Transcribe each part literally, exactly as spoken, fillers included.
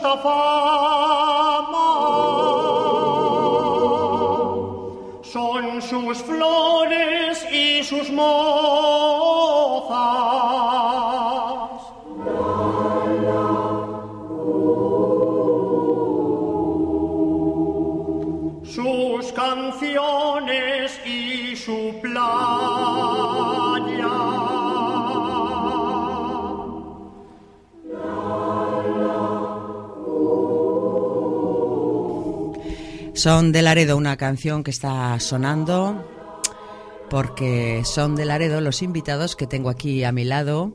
mucha fama. Son sus flores y sus mozas. Sus canciones y su playa. Son de Laredo, una canción que está sonando porque son de Laredo los invitados que tengo aquí a mi lado,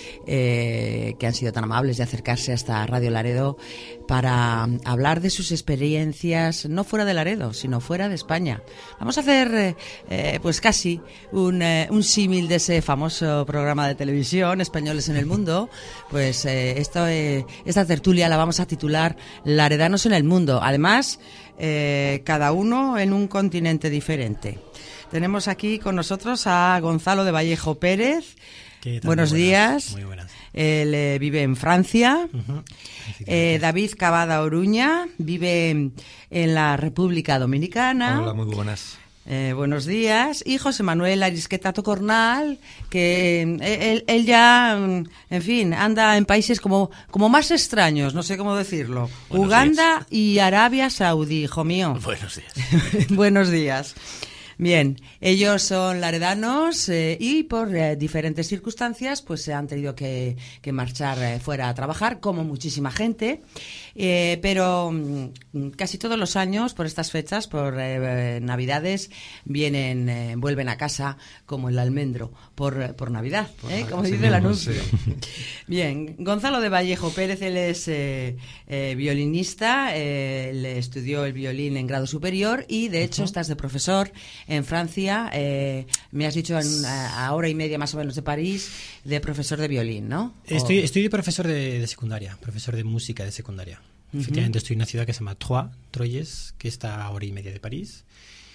eh, que han sido tan amables de acercarse hasta Radio Laredo para hablar de sus experiencias, no fuera de Laredo, sino fuera de España. Vamos a hacer eh, pues casi un, eh, un símil de ese famoso programa de televisión, Españoles en el Mundo. Pues eh, esto, eh, esta tertulia la vamos a titular Laredanos en el Mundo. Además, eh, cada uno en un continente diferente. Tenemos aquí con nosotros a Gonzalo de Vallejo Pérez. Buenos muy días. Muy buenas. Él eh, vive en Francia. Uh-huh. eh, David Cavada Oruña vive en la República Dominicana. Hola, muy buenas. Eh, buenos días. Y José Manuel Arisqueta Tocornal, que eh, él, él ya, en fin, anda en países como, como más extraños, no sé cómo decirlo. Buenos Uganda días. Y Arabia Saudí, hijo mío. Buenos días. Buenos días. Bien, ellos son laredanos eh, y por eh, diferentes circunstancias pues se han tenido que, que marchar eh, fuera a trabajar, como muchísima gente, eh, pero mm, casi todos los años por estas fechas, por eh, Navidades, vienen, eh, vuelven a casa como el almendro por, por Navidad, Por ¿eh? Navidad, Como sí dice el mismo, anuncio. sí. Bien, Gonzalo de Vallejo Pérez, él es eh, eh, violinista, eh, le estudió el violín en grado superior y de hecho uh-huh. estás de profesor en Francia, eh, me has dicho en, a, a hora y media más o menos de París, de profesor de violín, ¿no? Estoy, O... estoy de profesor de, de secundaria, profesor de música de secundaria. Uh-huh. Efectivamente estoy en una ciudad que se llama Troyes, Troyes, que está a hora y media de París.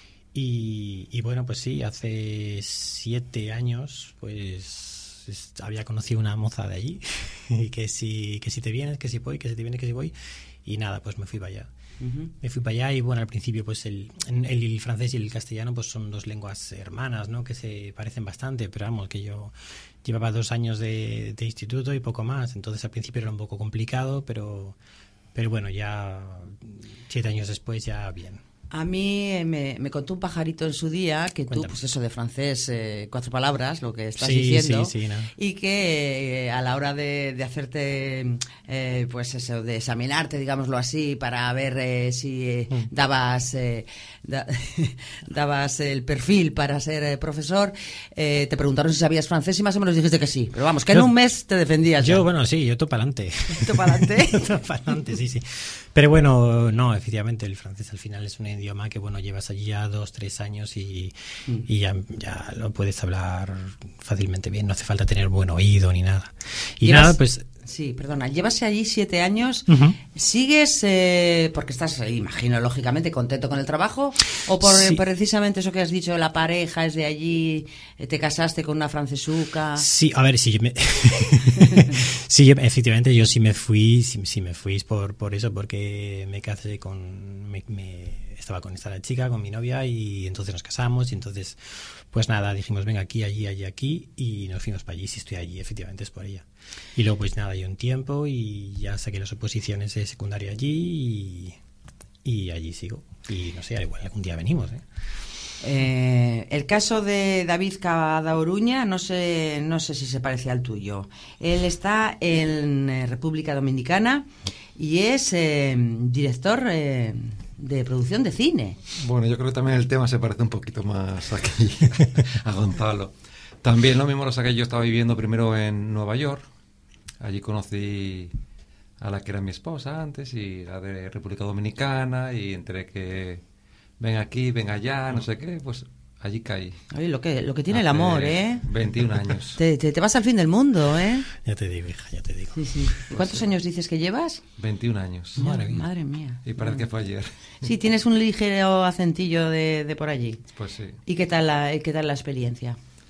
Y, y bueno, pues sí, hace siete años, pues es, había conocido una moza de allí, y que si, que si te vienes, que si voy, que si te vienes, que si voy. Y nada, pues me fui para allá. Uh-huh. Me fui para allá y bueno, al principio pues el, el, el francés y el castellano pues son dos lenguas hermanas, ¿no? Que se parecen bastante, pero vamos, que yo llevaba dos años de, de instituto y poco más, entonces al principio era un poco complicado, pero, pero bueno, ya siete años después ya bien. A mí eh, me, me contó un pajarito en su día que Cuéntame. tú, pues eso de francés, eh, cuatro palabras, lo que estás sí, diciendo, sí, sí, no. y que eh, a la hora de, de hacerte, eh, pues eso, de examinarte, digámoslo así, para ver eh, si eh, mm. dabas eh, da, dabas el perfil para ser eh, profesor, eh, te preguntaron si sabías francés y más o menos dijiste que sí, pero vamos, que yo, en un mes te defendías. Yo, ya. bueno, sí, yo topa adelante. ¿Topa adelante? Topa adelante, sí, sí. Pero bueno, no, efectivamente, el francés al final es un idioma que, bueno, llevas allí ya dos, tres años y, mm. y ya, ya lo puedes hablar fácilmente bien, no hace falta tener buen oído ni nada. Y ¿Llevas, nada, pues... Sí, perdona, llevas allí siete años, uh-huh. ¿sigues, eh, porque estás, eh, imagino, lógicamente, contento con el trabajo? ¿O por sí. precisamente eso que has dicho, la pareja es de allí, eh, te casaste con una francesuca? Sí, a ver, sí, me... sí, efectivamente, yo sí me fui, sí, sí me fui por, por eso, porque me casé con... Me, me... Estaba con esta chica, con mi novia, y entonces nos casamos y entonces, pues nada, dijimos, venga, aquí, allí, allí, aquí, y nos fuimos para allí. Si estoy allí, efectivamente es por ella. Y luego, pues nada, yo un tiempo y ya saqué las oposiciones de secundaria allí y, y allí sigo. Y no sé, al igual algún día venimos, ¿eh? Eh, el caso de David Cavada Oruña no sé, no sé si se parece al tuyo. Él está en eh, República Dominicana y es eh, director eh, de producción de cine. Bueno, yo creo que también el tema se parece un poquito más aquí a Gonzalo. También lo mismo lo saqué, yo estaba viviendo primero en Nueva York. Allí conocí a la que era mi esposa antes y la de República Dominicana y enteré que ven aquí, ven allá, no sé qué, pues allí caí. Oye, lo que, lo que tiene Hace el amor, ¿eh? veintiún años. Te, te, te vas al fin del mundo, ¿eh? Ya te digo, hija, ya te digo. Sí, sí. ¿Cuántos sí. años dices que llevas? veintiún años. Madre, madre mía. Y parece que fue ayer. Sí, tienes un ligero acentillo de, de por allí. Pues sí. ¿Y qué tal la, qué tal la experiencia?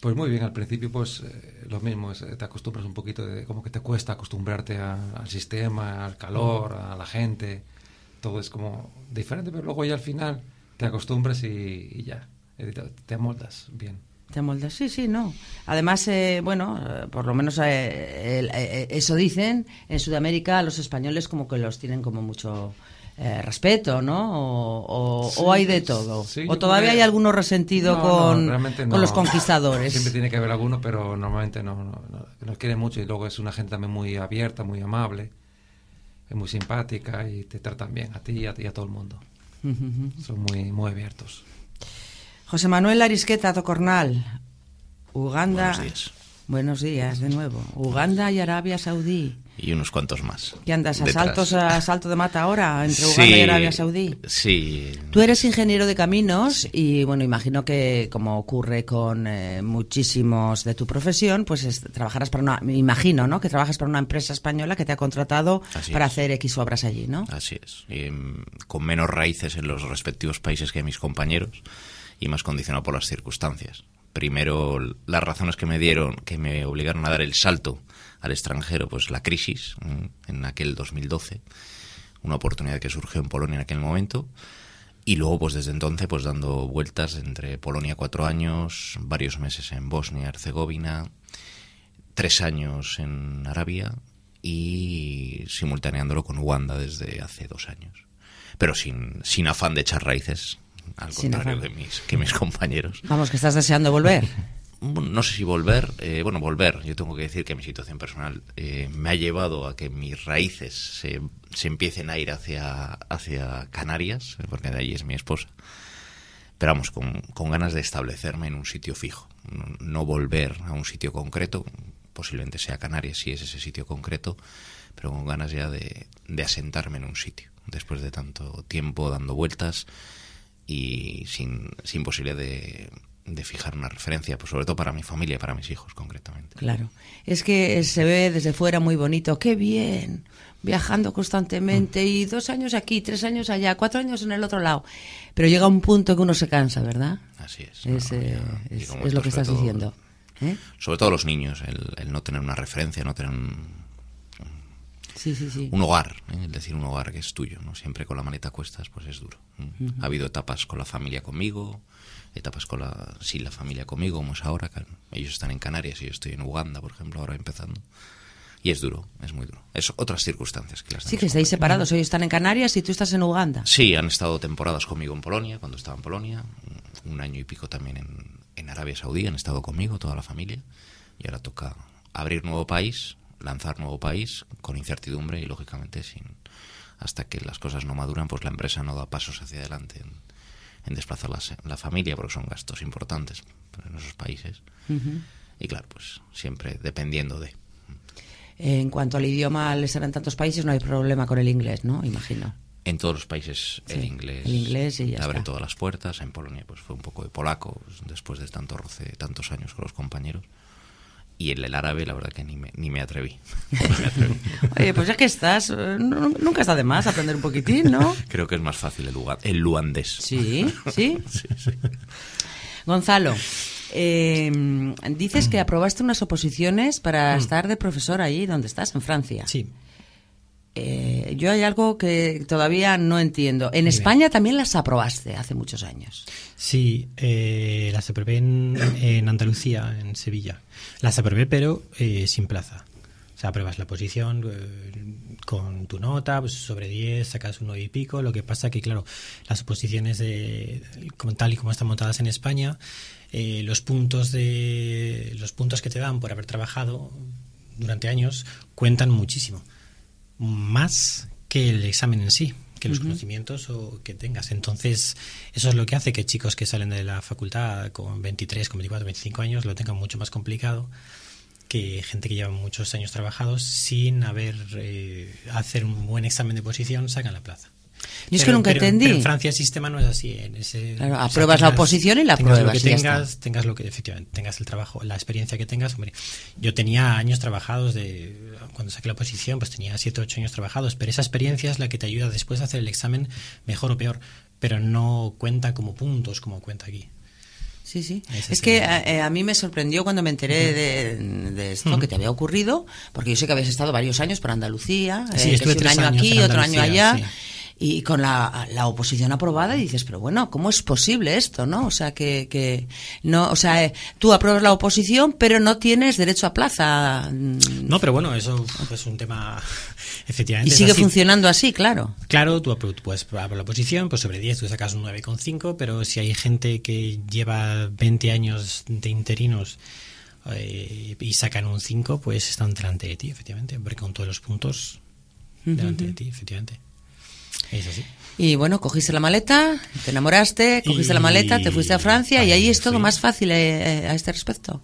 Pues muy bien, al principio pues eh, lo mismo, es, te acostumbras un poquito, de, como que te cuesta acostumbrarte a, al sistema, al calor, a la gente, todo es como diferente, pero luego ya al final te acostumbras y, y ya, te, te amoldas bien. Te amoldas, sí, sí, no. Además, eh, bueno, eh, por lo menos eh, eh, eh, eso dicen, en Sudamérica los españoles como que los tienen como mucho... Eh, respeto, ¿no? O, o, sí, o hay de todo. Sí, o todavía hay alguno resentido no, con, no, no. con los conquistadores. Siempre tiene que haber alguno, pero normalmente no, no, no. Nos quiere mucho y luego es una gente también muy abierta, muy amable, es muy simpática y te tratan bien a ti y a, ti, a todo el mundo. Uh-huh. Son muy, muy abiertos. José Manuel Arisqueta Tocornal, Uganda. Buenos días. Buenos días, de nuevo. Uganda y Arabia Saudí. Y unos cuantos más. ¿Qué andas? ¿A saltos, a salto de mata ahora entre Uganda sí, y Arabia Saudí? Sí. Tú eres ingeniero de caminos sí. y, bueno, imagino que, como ocurre con eh, muchísimos de tu profesión, pues es, trabajarás para una... Me imagino, ¿no?, que trabajas para una empresa española que te ha contratado Así para es. hacer X obras allí, ¿no? Así es. Y, con menos raíces en los respectivos países que mis compañeros y más condicionado por las circunstancias. Primero, las razones que me dieron, que me obligaron a dar el salto al extranjero, pues la crisis en aquel dos mil doce, una oportunidad que surgió en Polonia en aquel momento, y luego pues desde entonces pues dando vueltas entre Polonia cuatro años, varios meses en Bosnia y Herzegovina, tres años en Arabia y simultaneándolo con Uganda desde hace dos años, pero sin, sin afán de echar raíces, al contrario de mis, que mis compañeros. Vamos, que estás deseando volver. No sé si volver, eh, bueno, volver, yo tengo que decir que mi situación personal eh, me ha llevado a que mis raíces se, se empiecen a ir hacia, hacia Canarias, porque de allí es mi esposa, pero vamos, con, con ganas de establecerme en un sitio fijo, no, no volver a un sitio concreto, posiblemente sea Canarias si es ese sitio concreto, pero con ganas ya de, de asentarme en un sitio, después de tanto tiempo dando vueltas y sin, sin posibilidad de... de fijar una referencia, pues sobre todo para mi familia y para mis hijos concretamente. Claro, es que se ve desde fuera muy bonito, qué bien, viajando constantemente mm. y dos años aquí, tres años allá, cuatro años en el otro lado, pero llega un punto que uno se cansa, ¿verdad? Así es. Es, no, eh, ya, es, es lo que estás todo, diciendo. ¿Eh? Sobre todo los niños, el, el no tener una referencia, no tener un, sí, sí, sí. un hogar, ¿eh? El decir un hogar que es tuyo, ¿no? Siempre con la maleta a cuestas, pues es duro. Uh-huh. Ha habido etapas con la familia conmigo, etapas con la, sin la familia conmigo, como es ahora, que ellos están en Canarias y yo estoy en Uganda, por ejemplo, ahora empezando. Y es duro, es muy duro. Es otras circunstancias que las Sí, que estáis separados, ellos están en Canarias y tú estás en Uganda. Sí, han estado temporadas conmigo en Polonia, cuando estaba en Polonia, un año y pico también en, en Arabia Saudí, han estado conmigo, toda la familia, y ahora toca abrir nuevo país, lanzar nuevo país, con incertidumbre y lógicamente sin hasta que las cosas no maduran, pues la empresa no da pasos hacia adelante en, en desplazar la, la familia, porque son gastos importantes en esos países. Uh-huh. Y claro, pues siempre dependiendo de... En cuanto al idioma, al estar en tantos países, no hay problema con el inglés, ¿no? Imagino. En todos los países sí, el inglés, el inglés y ya abre está. Todas las puertas. En Polonia pues fue un poco de polaco, pues, después de tanto roce, tantos años con los compañeros. Y en el árabe, la verdad que ni me, ni me atreví. Ni me atreví. Oye, pues ya que estás, nunca está de más aprender un poquitín, ¿no? Creo que es más fácil el, el luandés. Sí, sí. sí, sí. Gonzalo, eh, dices que aprobaste unas oposiciones para mm. estar de profesor allí donde estás, en Francia. Sí. Eh, yo hay algo que todavía no entiendo. En Dime. España también las aprobaste hace muchos años. Sí, eh, las aprobé en, en Andalucía, en Sevilla. Las aprobé, pero eh, sin plaza. O sea, apruebas la posición eh, con tu nota, pues sobre diez, sacas un nueve y pico. Lo que pasa que, claro, las oposiciones, de, como tal y como están montadas en España, eh, los puntos de los puntos que te dan por haber trabajado durante años cuentan muchísimo. Más que el examen en sí, que los uh-huh. conocimientos o que tengas. Entonces, eso es lo que hace que chicos que salen de la facultad con veintitrés, con veinticuatro, veinticinco años lo tengan mucho más complicado que gente que lleva muchos años trabajados sin haber eh, hacer un buen examen de posición, sacan la plaza. Yo es pero, que nunca pero, entendí. Pero en Francia el sistema no es así. En ese, claro, o sea, apruebas tengas, la oposición y la tengas apruebas. Lo que y tengas, tengas lo que efectivamente tengas el trabajo, la experiencia que tengas. Hombre, yo tenía años trabajados de cuando saqué la oposición, pues tenía siete o ocho años trabajados, pero esa experiencia es la que te ayuda después a hacer el examen mejor o peor, pero no cuenta como puntos como cuenta aquí. Sí, sí. Ese Es que el- a, a mí me sorprendió cuando me enteré de, de esto que te había ocurrido, porque yo sé que habías estado varios años por Andalucía, Sí, eh, que estuve si un tres año años aquí, en otro año Andalucía, allá, sí. y con la, la oposición aprobada, y dices, pero bueno, ¿cómo es posible esto, no? O sea, que, que no, o sea, eh, tú apruebas la oposición, pero no tienes derecho a plaza. No, pero bueno, eso es un tema, efectivamente. Y es sigue así. funcionando así, claro. Claro, tú, apro- tú puedes probar la oposición, pues sobre diez tú sacas un nueve coma cinco, pero si hay gente que lleva veinte años de interinos eh, y sacan un cinco, pues están delante de ti, efectivamente, porque con todos los puntos delante de ti, efectivamente. Es así. Y bueno, cogiste la maleta, te enamoraste, cogiste Y- la maleta, te fuiste a Francia y ahí es todo fui. más fácil eh, eh, a este respecto.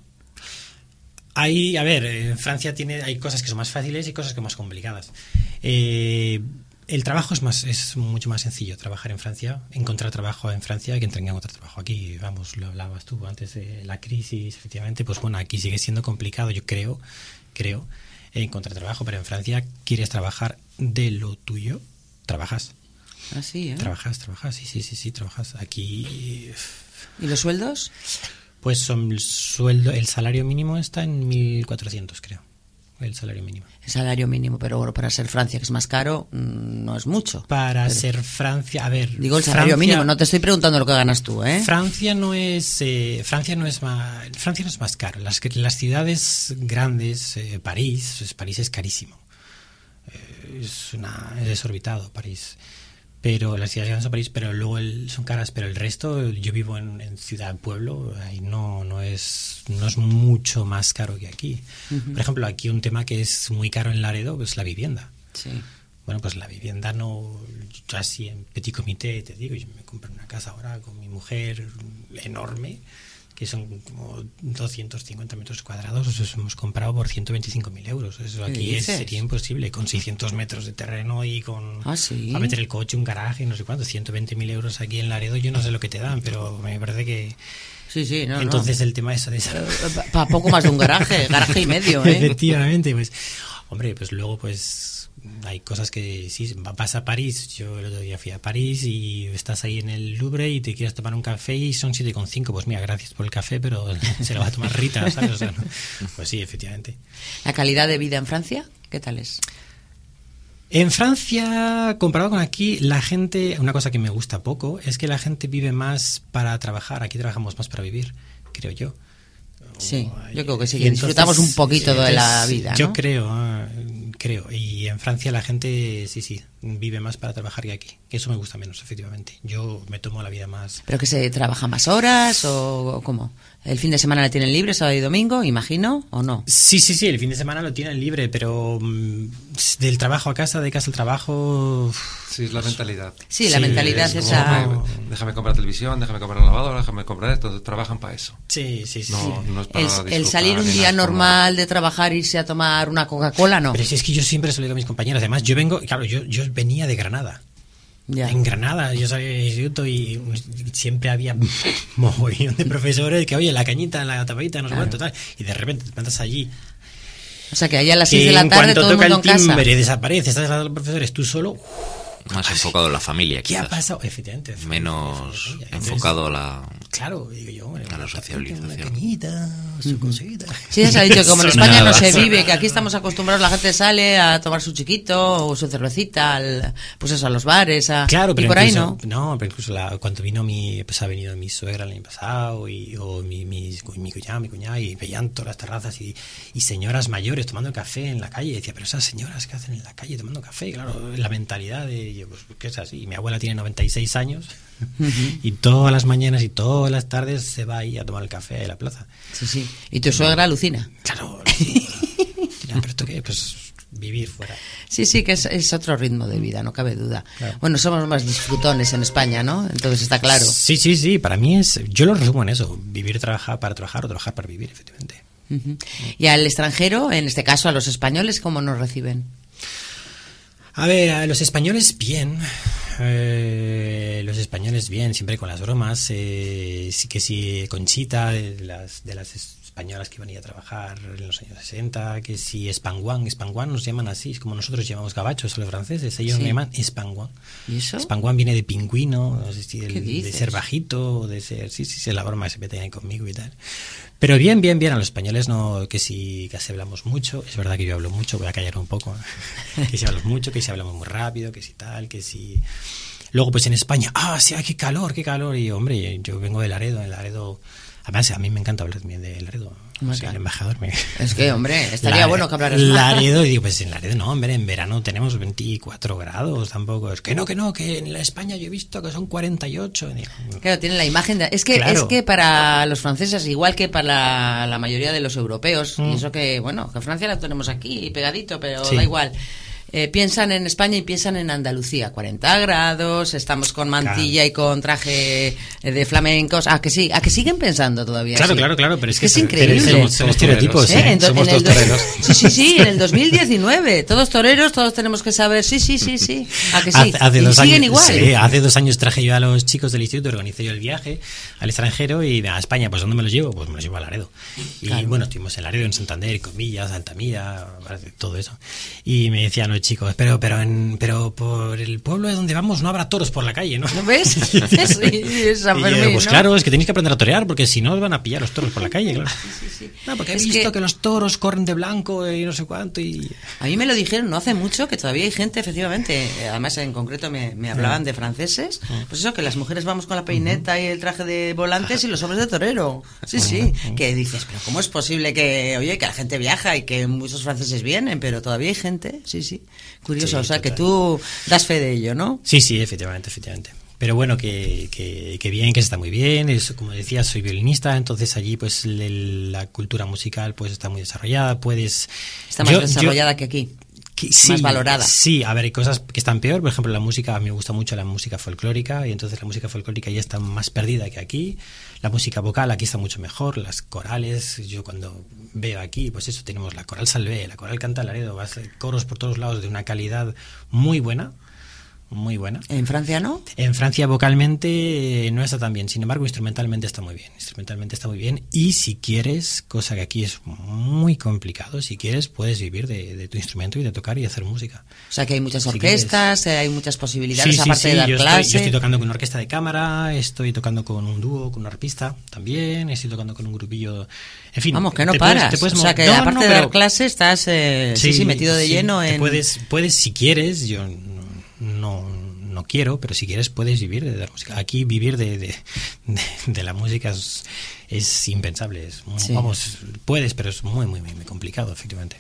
Hay, a ver, en Francia tiene, hay cosas que son más fáciles y cosas que son más complicadas. Eh, el trabajo es más, es mucho más sencillo trabajar en Francia, encontrar trabajo en Francia que encontrar trabajo aquí. Vamos, lo hablabas tú antes de la crisis, efectivamente, pues bueno, aquí sigue siendo complicado, yo creo, creo, encontrar trabajo, pero en Francia quieres trabajar de lo tuyo, trabajas, Así, ¿eh? trabajas, trabajas, sí, sí, sí, sí, trabajas. Aquí, ¿Y los sueldos? pues son el sueldo, el salario mínimo está en mil cuatrocientos, creo, el salario mínimo. El salario mínimo, pero bueno, para ser Francia, que es más caro, mm, no es mucho. Para Pero- ser Francia, a ver, Digo el salario Francia- mínimo, no te estoy preguntando lo que ganas tú, ¿eh? Francia no es eh, Francia no es más Francia no es más caro. Las que- las ciudades grandes, eh, París, pues París es carísimo. Eh, es una es desorbitado París. Pero las ciudades grandes son París, pero luego el- son caras, pero el resto, yo vivo en, en ciudad pueblo, ahí no no es no es mucho más caro que aquí. Por ejemplo, aquí un tema que es muy caro en Laredo es la vivienda. Sí. Bueno, pues la vivienda no, yo así en petit comité, te digo, yo me compré una casa ahora con mi mujer enorme, que son como doscientos cincuenta metros cuadrados, eso hemos comprado por ciento veinticinco mil euros. Eso ¿Qué aquí es, dices? sería imposible, con seiscientos metros de terreno y con... Ah, ¿sí? a meter el coche, un garaje, no sé cuánto, ciento veinte mil euros aquí en Laredo, yo no sé lo que te dan, pero me parece que... Sí, sí, no, Entonces el tema eso de esa... Para poco más de un garaje, garaje y medio, ¿eh? Efectivamente, pues, hombre, pues luego pues hay cosas que sí, vas a París, yo el otro día fui a París y estás ahí en el Louvre y te quieres tomar un café y son siete coma cinco, pues mira, gracias por el café, pero se lo va a tomar Rita, ¿sabes? O sea, ¿no? Pues sí, efectivamente. ¿La calidad de vida en Francia? ¿Qué tal es? En Francia, comparado con aquí, la gente, una cosa que me gusta poco, es que la gente vive más para trabajar, aquí trabajamos más para vivir, creo yo. Sí, yo creo que sí, Y que entonces, disfrutamos un poquito de la entonces, vida, ¿no? Yo creo, ah, creo. Y en Francia la gente, sí, sí, vive más para trabajar que aquí. Que eso me gusta menos, efectivamente. Yo me tomo la vida más... ¿Pero que se trabaja más horas o, o cómo? ¿El fin de semana la tienen libre, sábado y domingo, imagino, o no? Sí, sí, sí, el fin de semana lo tienen libre, pero mm, del trabajo a casa, de casa al trabajo... Sí, es la mentalidad. Sí, la Sí, mentalidad es es como- esa... no. Déjame comprar televisión, déjame comprar lavadora, déjame comprar esto. Entonces, trabajan para eso. Sí, sí, sí. No, no es para El, disfrutar el salir un ni día nada, por normal de trabajar, irse a tomar una Coca-Cola, no. Pero si es que yo siempre se lo digo a mis compañeros. Además, yo vengo, claro, yo, yo venía de Granada. Ya. En Granada, yo salí del instituto y siempre había mogollón de profesores que, oye, la cañita, la tapadita, no sé Claro. cuánto, tal. Y de repente te plantas allí. O sea, que allá a las Que seis de la en tarde cuanto todo el toca mundo el en casa. timbre y desaparece, estás a los profesores tú solo. Más enfocado en la familia, ¿Qué ha quizás. pasado? Efectivamente. Menos Entonces, enfocado a la... Claro, digo yo, bueno, a la una socialización. Una cañita, su cosita. Sí, ya se ha dicho que como en Eso España no nada. se vive, que aquí estamos acostumbrados, la gente sale a tomar su chiquito o su cervecita, al, pues eso, a los bares, a, Claro, pero y por ahí incluso, no. no, pero incluso la- cuando vino mi, pues ha venido mi suegra el año pasado y o mi, mi, mi cuñado, mi cuñada y veían todas las terrazas y, y señoras mayores tomando café en la calle. Y decía, pero esas señoras que hacen en la calle tomando café, claro, la mentalidad de, yo, pues que es así. Y mi abuela tiene noventa y seis años y todas las mañanas y todas las tardes se va ahí a tomar el café a la plaza. Sí, sí. Y tu suegra alucina. Claro, ya, pero esto qué, pues vivir fuera. Sí, sí, que es, es otro ritmo de vida, no cabe duda. Claro. Bueno, somos más disfrutones en España, ¿no? Entonces está claro. Sí, sí, sí, para mí es, yo lo resumo en eso, vivir trabajar para trabajar o trabajar para vivir, efectivamente. Ujú. Y al extranjero, en este caso a los españoles, ¿cómo nos reciben? A ver, a los españoles bien, eh, los españoles bien, siempre con las bromas, eh, sí que sí, Conchita, de las, de las españolas que iban a ir a trabajar en los años sesenta, que si espanguán, espanguán nos llaman así, es como nosotros llamamos gabachos a los franceses, ellos Sí. nos llaman espanguán. ¿Y eso? Espanguán viene de pingüino, no sé si ¿Qué de, de dices? ser bajito, de ser, sí, sí, sí, la broma que se mete ahí conmigo y tal. Pero bien, bien, bien, a los españoles no, que si casi hablamos mucho, es verdad que yo hablo mucho, voy a callar un poco, que si hablo mucho, que si hablamos muy rápido, que si tal, que si... Luego pues en España, ah, sí, qué calor, qué calor, y hombre, yo vengo de Laredo, en Laredo, además a mí me encanta hablar también de Laredo, Muy soy claro. el embajador. Me... Es que, hombre, estaría Lare- bueno que hablaras más. Laredo, y digo, pues en Laredo no, hombre, en verano tenemos veinticuatro grados, tampoco, es que no, que no, que en la España yo he visto que son cuarenta y ocho. Digo, Claro, tiene la imagen de... Es que, Claro. es que para los franceses, igual que para la, la mayoría de los europeos, Mm. y eso que, bueno, que Francia la tenemos aquí pegadito, pero Sí. da igual. Eh, piensan en España y piensan en Andalucía, cuarenta grados, estamos con mantilla Claro. y con traje eh, de flamencos. Ah, que sí, a que siguen pensando todavía. Claro, así? claro, claro, pero es que es pero increíble. Somos, somos estereotipos, toreros, ¿Eh? ¿eh? En do- Somos en el todos do- toreros. Sí, sí, sí, en el dos mil diecinueve. Todos toreros, todos tenemos que saber. Sí, sí, sí, sí. ¿A que sí? Hace, hace y dos siguen años, igual. sí, hace dos años traje yo a los chicos del instituto, organicé yo el viaje al extranjero y a España, pues ¿dónde me los llevo? Pues me los llevo a Laredo. Y Claro. bueno, estuvimos en Laredo, en Santander, Comillas, Altamira, todo eso. Y me decían los chicos, pero, pero, en, pero por el pueblo de donde vamos no habrá toros por la calle, ¿no? ¿No ves? Sí, es San Y yo, Fermín, pues ¿no? claro, es que tenéis que aprender a torear porque si no os van a pillar los toros por la calle, claro. sí. No, porque he Es visto que- que... los toros corren de blanco y no sé cuánto y... A mí me lo dijeron no hace mucho, que todavía hay gente, efectivamente, eh, además en concreto me, me hablaban de franceses, pues eso, que las mujeres vamos con la peineta y el traje de volantes y los hombres de torero. Sí, sí, que dices, pero ¿cómo es posible que, oye, que la gente viaja y que muchos franceses vienen, pero todavía hay gente? Sí, sí, curioso, Sí, o sea, que total. tú das fe de ello, ¿no? Sí, sí, efectivamente, efectivamente. Pero bueno, que, que, que bien, que se está muy bien. Es, como decía, soy violinista, entonces allí pues le- la cultura musical pues está muy desarrollada. Puedes... Está más yo- desarrollada yo- que aquí. que- más valorada. Sí, a ver, hay cosas que están peor. Por ejemplo, la música, a mí me gusta mucho la música folclórica y entonces la música folclórica ya está más perdida que aquí. La música vocal aquí está mucho mejor. Las corales, yo cuando veo aquí, pues eso, tenemos la coral Salvé, la coral Canta Laredo, vas a coros por todos lados de una calidad muy buena. Muy buena. ¿En Francia no? En Francia vocalmente eh, no está tan bien, sin embargo instrumentalmente está muy bien, instrumentalmente está muy bien y si quieres, cosa que aquí es muy complicado, si quieres puedes vivir de, de tu instrumento y de tocar y hacer música. O sea, que hay muchas Si orquestas, eh, hay muchas posibilidades, Sí, sí, aparte sí, de dar yo estoy, clase. yo estoy tocando con una orquesta de cámara, estoy tocando con un dúo, con un arpista también, estoy tocando con un grupillo, en fin. Vamos, que no te puedes- paras. te puedes o sea, mo- que No, aparte no, de pero- dar clase estás eh, sí, sí, metido de sí, lleno te en... Puedes, puedes, si quieres, yo no, no quiero, pero si quieres puedes vivir de la música. Aquí vivir de, de, de, de la música es, es impensable. Es, Sí. Vamos, puedes, pero es muy, muy, muy, muy complicado, efectivamente.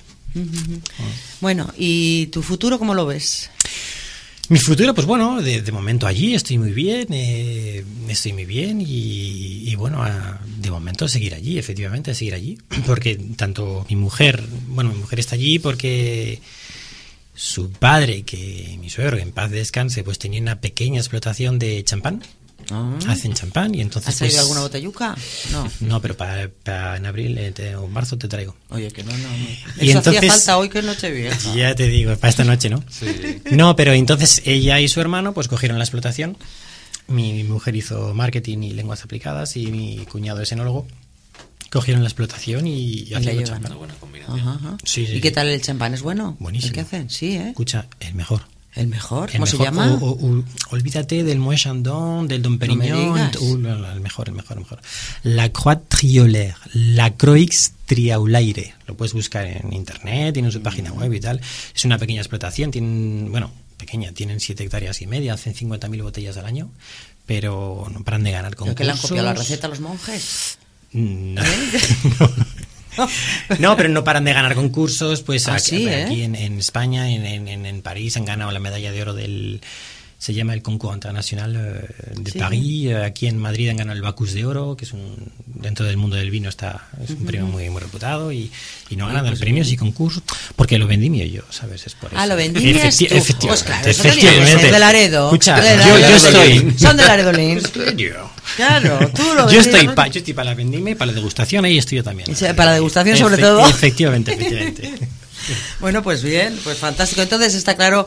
Bueno, ¿y tu futuro cómo lo ves? Mi futuro, pues bueno, de, de momento allí estoy muy bien, eh, estoy muy bien y, y bueno, a- de momento seguir allí, efectivamente, seguir allí, porque tanto mi mujer, bueno, mi mujer está allí porque su padre, que mi suegro, en paz descanse, pues tenía una pequeña explotación de champán, Ah. hacen champán y entonces ¿Has traído pues, alguna botelluca? No. No, pero para, para en abril eh, te- o marzo te traigo. Oye, que no, no. no. Y Eso entonces- hacía falta hoy que es Nochevieja. Ya te digo, para esta noche, ¿no? No, pero entonces ella y su hermano pues cogieron la explotación. Mi, mi mujer hizo marketing y lenguas aplicadas y mi cuñado es enólogo. Cogieron la explotación y, y la hacían llevan. champán. Buena combinación. Ajá, ajá. Sí, sí, ¿Y qué sí. tal el champán? ¿Es bueno? Buenísimo. ¿El que hacen? Sí, ¿eh? Escucha, el mejor. ¿El mejor? El ¿Cómo se mejor. llama? O- o- o- olvídate del Moet Chandon, del Dom me Perignon. digas. uh, la- la- el mejor, el mejor, el mejor. La Croix Triolaire, la Croix Triaulaire. Lo puedes buscar en internet, tiene su página web y tal. Es una pequeña explotación, tienen, bueno, pequeña, tienen siete hectáreas y media, hacen cincuenta mil botellas al año, pero no paran de ganar ¿Pero concursos. que le han copiado la receta a los monjes? No. ¿Eh? No, pero no paran de ganar concursos. Pues Ah, aquí, sí, ¿eh? aquí en, en España, en, en, en París, han ganado la medalla de oro del. Se llama el Concours Internacional eh, de Sí. París. Eh, Aquí en Madrid han ganado el Bacus de Oro, que es un. Dentro del mundo del vino está es un premio muy, muy reputado. Y, y no ganan los premios y concursos porque lo vendimio yo, ¿sabes? Es por eso. Ah, lo vendías tú. Efecti- efectivamente. Pues claro, eso tenía que ser efectivamente. de Laredo. Escucha, De yo, Laredo. yo estoy. Son de Laredolín. Yo. Claro, tú lo Yo vendías, estoy, ¿no? pa, yo estoy para la vendimia y para la degustación, ahí estoy yo también. Y sea, para la degustación sobre Efe- todo. Efectivamente, efectivamente. Bueno, pues bien, pues fantástico. Entonces está claro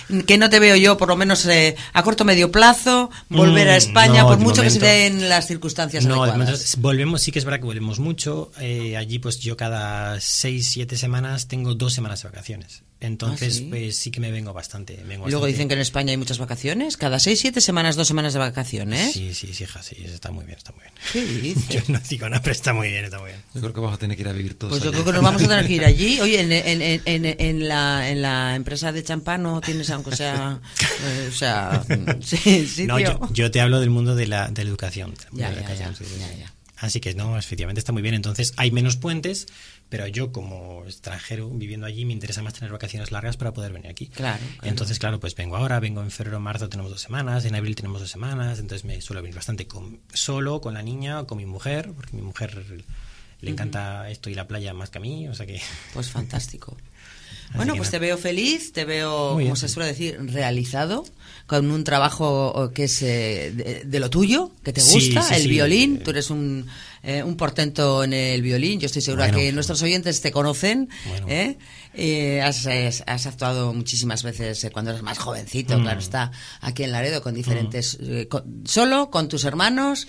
que no te veo yo, por lo menos eh, a corto medio plazo, volver Mm, a España, no, por de mucho que se momento- den las circunstancias No, de adecuadas. momento volvemos, sí que es verdad que volvemos mucho. Eh, allí pues yo cada seis, siete semanas tengo dos semanas de vacaciones. Entonces ¿Ah, sí? pues sí que me vengo bastante. Vengo Y luego bastante. dicen que en España hay muchas vacaciones, cada seis, siete semanas, dos semanas de vacaciones. Sí, sí, sí, hija, sí, está muy bien, está muy bien. ¿Qué dices? Yo no digo nada, pero está muy bien, está muy bien. Yo creo que vamos a tener que ir a vivir todos Pues yo allí. creo que nos vamos a tener que ir allí. Oye, en, en, en, en, en la, en la empresa de champán no tienes, aunque sea... eh, o sea, sí, sí, No, yo, yo te hablo del mundo de la, de la educación. de Ya, la ya, educación, ya, sí, sí, ya, sí. ya. Así que no, efectivamente está muy bien. Entonces hay menos puentes, pero yo como extranjero viviendo allí me interesa más tener vacaciones largas para poder venir aquí. Claro, claro. Entonces, claro, pues vengo ahora, vengo en febrero, marzo tenemos dos semanas, en abril tenemos dos semanas, entonces me suelo venir bastante con, solo, con la niña, o con mi mujer, porque a mi mujer le encanta esto y la playa más que a mí, o sea que... Pues fantástico. Así Bueno, que pues nada. te veo feliz, te veo, Muy como bien. se suele decir, realizado, con un trabajo que es eh, de, de lo tuyo, que te Sí, gusta, sí, el sí. violín. Tú eres un, eh, un portento en el violín. Yo estoy segura Bueno. que nuestros oyentes te conocen. Bueno. ¿eh? Eh, has, has- has actuado muchísimas veces eh, cuando eras más jovencito, Mm. claro está, aquí en Laredo, con diferentes... eh, con- solo, con tus hermanos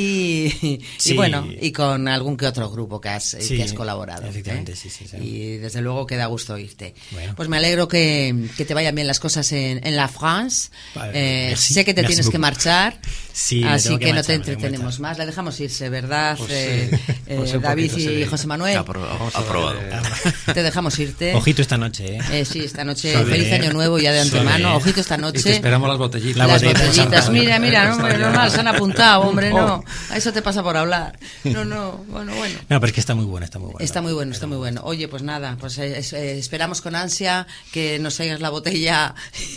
y, y Sí. bueno, y con algún que otro grupo que has, eh, Sí, que has colaborado. efectivamente, ¿eh? sí, sí, sí. Y desde luego que da gusto oírte. Bueno. Pues me alegro que, que te vayan bien las cosas en, en la France. Vale, Eh, merci, sé que te merci tienes que beaucoup. marchar, Sí, me así tengo que, que no marchar, te me tengo que entretenemos marchar. más. Le dejamos irse, ¿verdad? Pues eh, sí, eh, pues un David poquito, y sí. José Manuel. Apro- Vamos a aprobado. darle- Te dejamos irte. Ojito esta noche, ¿eh? Eh, sí, esta noche, Suele, feliz ¿eh? año nuevo ya de Suele, antemano. ¿eh? Ojito esta Y te noche. esperamos las botellitas. La Las botellita de botellitas, champán. mira, mira, no, hombre, normal, se han apuntado, hombre, no. Oh. A eso te pasa por hablar. No, no, bueno, bueno. No, pero es que está muy buena, está muy buena. Está muy bueno, está muy bueno. Oye, pues nada, pues eh, es- eh, esperamos con ansia que nos traigas la botella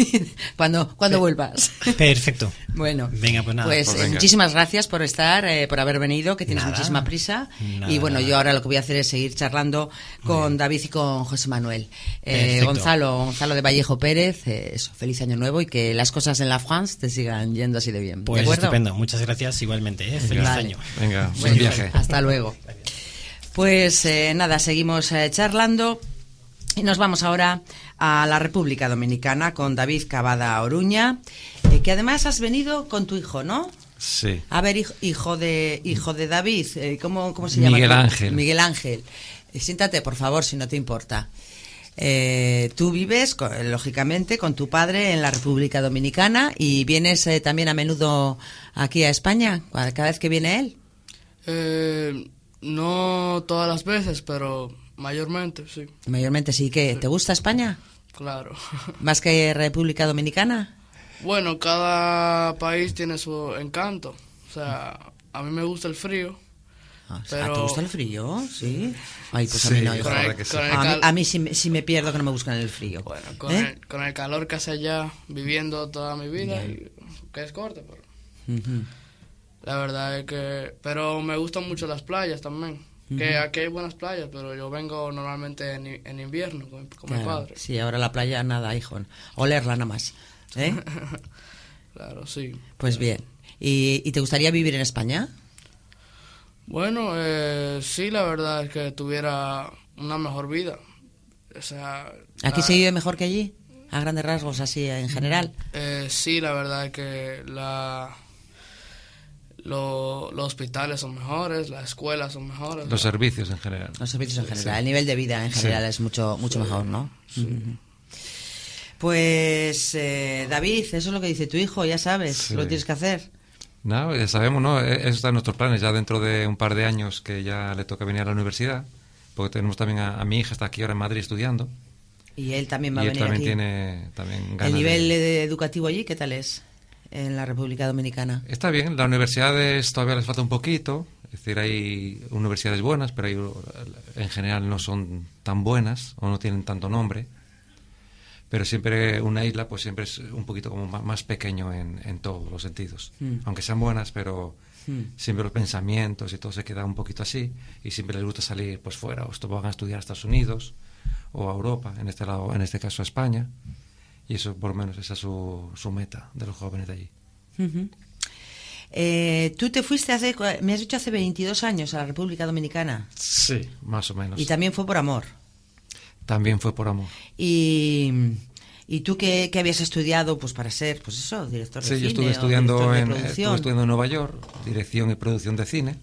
cuando, cuando vuelvas. Perfecto. Bueno, Venga, pues nada. Pues, Pues eh, venga. muchísimas gracias por estar, eh, por haber venido, que tienes Nada. muchísima prisa. Nada, y bueno, nada. yo ahora lo que voy a hacer es seguir charlando con David y con José Manuel. Eh, Perfecto. Gonzalo, Gonzalo de Vallejo Pérez, eh, eso, feliz año nuevo y que las cosas en la France te sigan yendo así de bien. Pues ¿De acuerdo? estupendo, muchas gracias igualmente, ¿eh? Feliz Vale. año. Venga, Bueno, buen viaje. Hasta luego. Pues eh, nada, seguimos eh, charlando y nos vamos ahora a la República Dominicana con David Cavada Oruña, eh, que además has venido con tu hijo, ¿no? Sí. A ver, hijo, hijo de hijo de David, eh, ¿cómo, cómo se llama? Miguel tú? Ángel. Miguel Ángel. Eh, siéntate, por favor, si no te importa. Eh, tú vives, co- lógicamente, con tu padre en la República Dominicana y vienes eh, también a menudo aquí a España, cua- cada vez que viene él. Eh, no todas las veces, pero mayormente, sí, Mayormente sí. que ¿Te gusta España? claro. ¿Más que República Dominicana? Bueno, cada país tiene su encanto. O sea, a mí me gusta el frío. Ah, o sea, Pero- ¿te gusta el frío? Sí. Ay, pues a Sí, mí no, hijo. la Con verdad el, que sí. con el A mí, cal- a mí sí, me- sí me pierdo que no me buscan el frío. bueno, con, ¿Eh? el, con el calor que hace allá, viviendo toda mi vida, y, que es corto, pero Ujú. la verdad es que... Pero me gustan mucho las playas también. Que aquí hay buenas playas, pero yo vengo normalmente en, en invierno con, con mi Claro, padre. sí, ahora la playa nada, hijo. Olerla nada más. ¿Eh? Claro, sí. Pues bien. ¿Y, y te gustaría vivir en España? Bueno, eh, sí, la verdad es que tuviera una mejor vida. O sea... ¿Aquí la- se vive mejor que allí? A grandes rasgos, así en general. Eh, sí, la verdad es que la, lo- los hospitales son mejores, las escuelas son mejores. Los servicios en general. Los servicios en general. El nivel de vida en general es mucho mucho mejor, ¿no? Ujú. Pues, eh, David, eso es lo que dice tu hijo, ya sabes, Sí. lo tienes que hacer. No, ya sabemos, ¿no? E- Eso está en nuestros planes. Ya dentro de un par de años que ya le toca venir a la universidad, porque tenemos también a, a mi hija, está aquí ahora en Madrid estudiando. Y él también va a Y él venir también aquí. tiene también ganas ¿El nivel de- de- educativo allí qué tal es en la República Dominicana? Está bien, las universidades todavía les falta un poquito, es decir, hay universidades buenas, pero hay, en general no son tan buenas o no tienen tanto nombre. Pero siempre una isla pues siempre es un poquito como ma- más pequeño en, en todos los sentidos. Mm. Aunque sean buenas, pero Mm. siempre los pensamientos y todo se queda un poquito así y siempre les gusta salir pues fuera, o esto van a estudiar a Estados Unidos o a Europa, en este lado, en este caso a España. Y eso por lo menos esa es su, su meta de los jóvenes de allí. Ujú. Eh, tú te fuiste hace, me has dicho hace veintidós años a la República Dominicana Sí, más o menos. y también fue por amor. También fue por amor. Y, ¿Y tú qué, qué habías estudiado pues para ser, pues eso, director de sí, cine? yo estuve o estudiando, director de en, producción? estuve estudiando en Nueva York, dirección y producción de cine.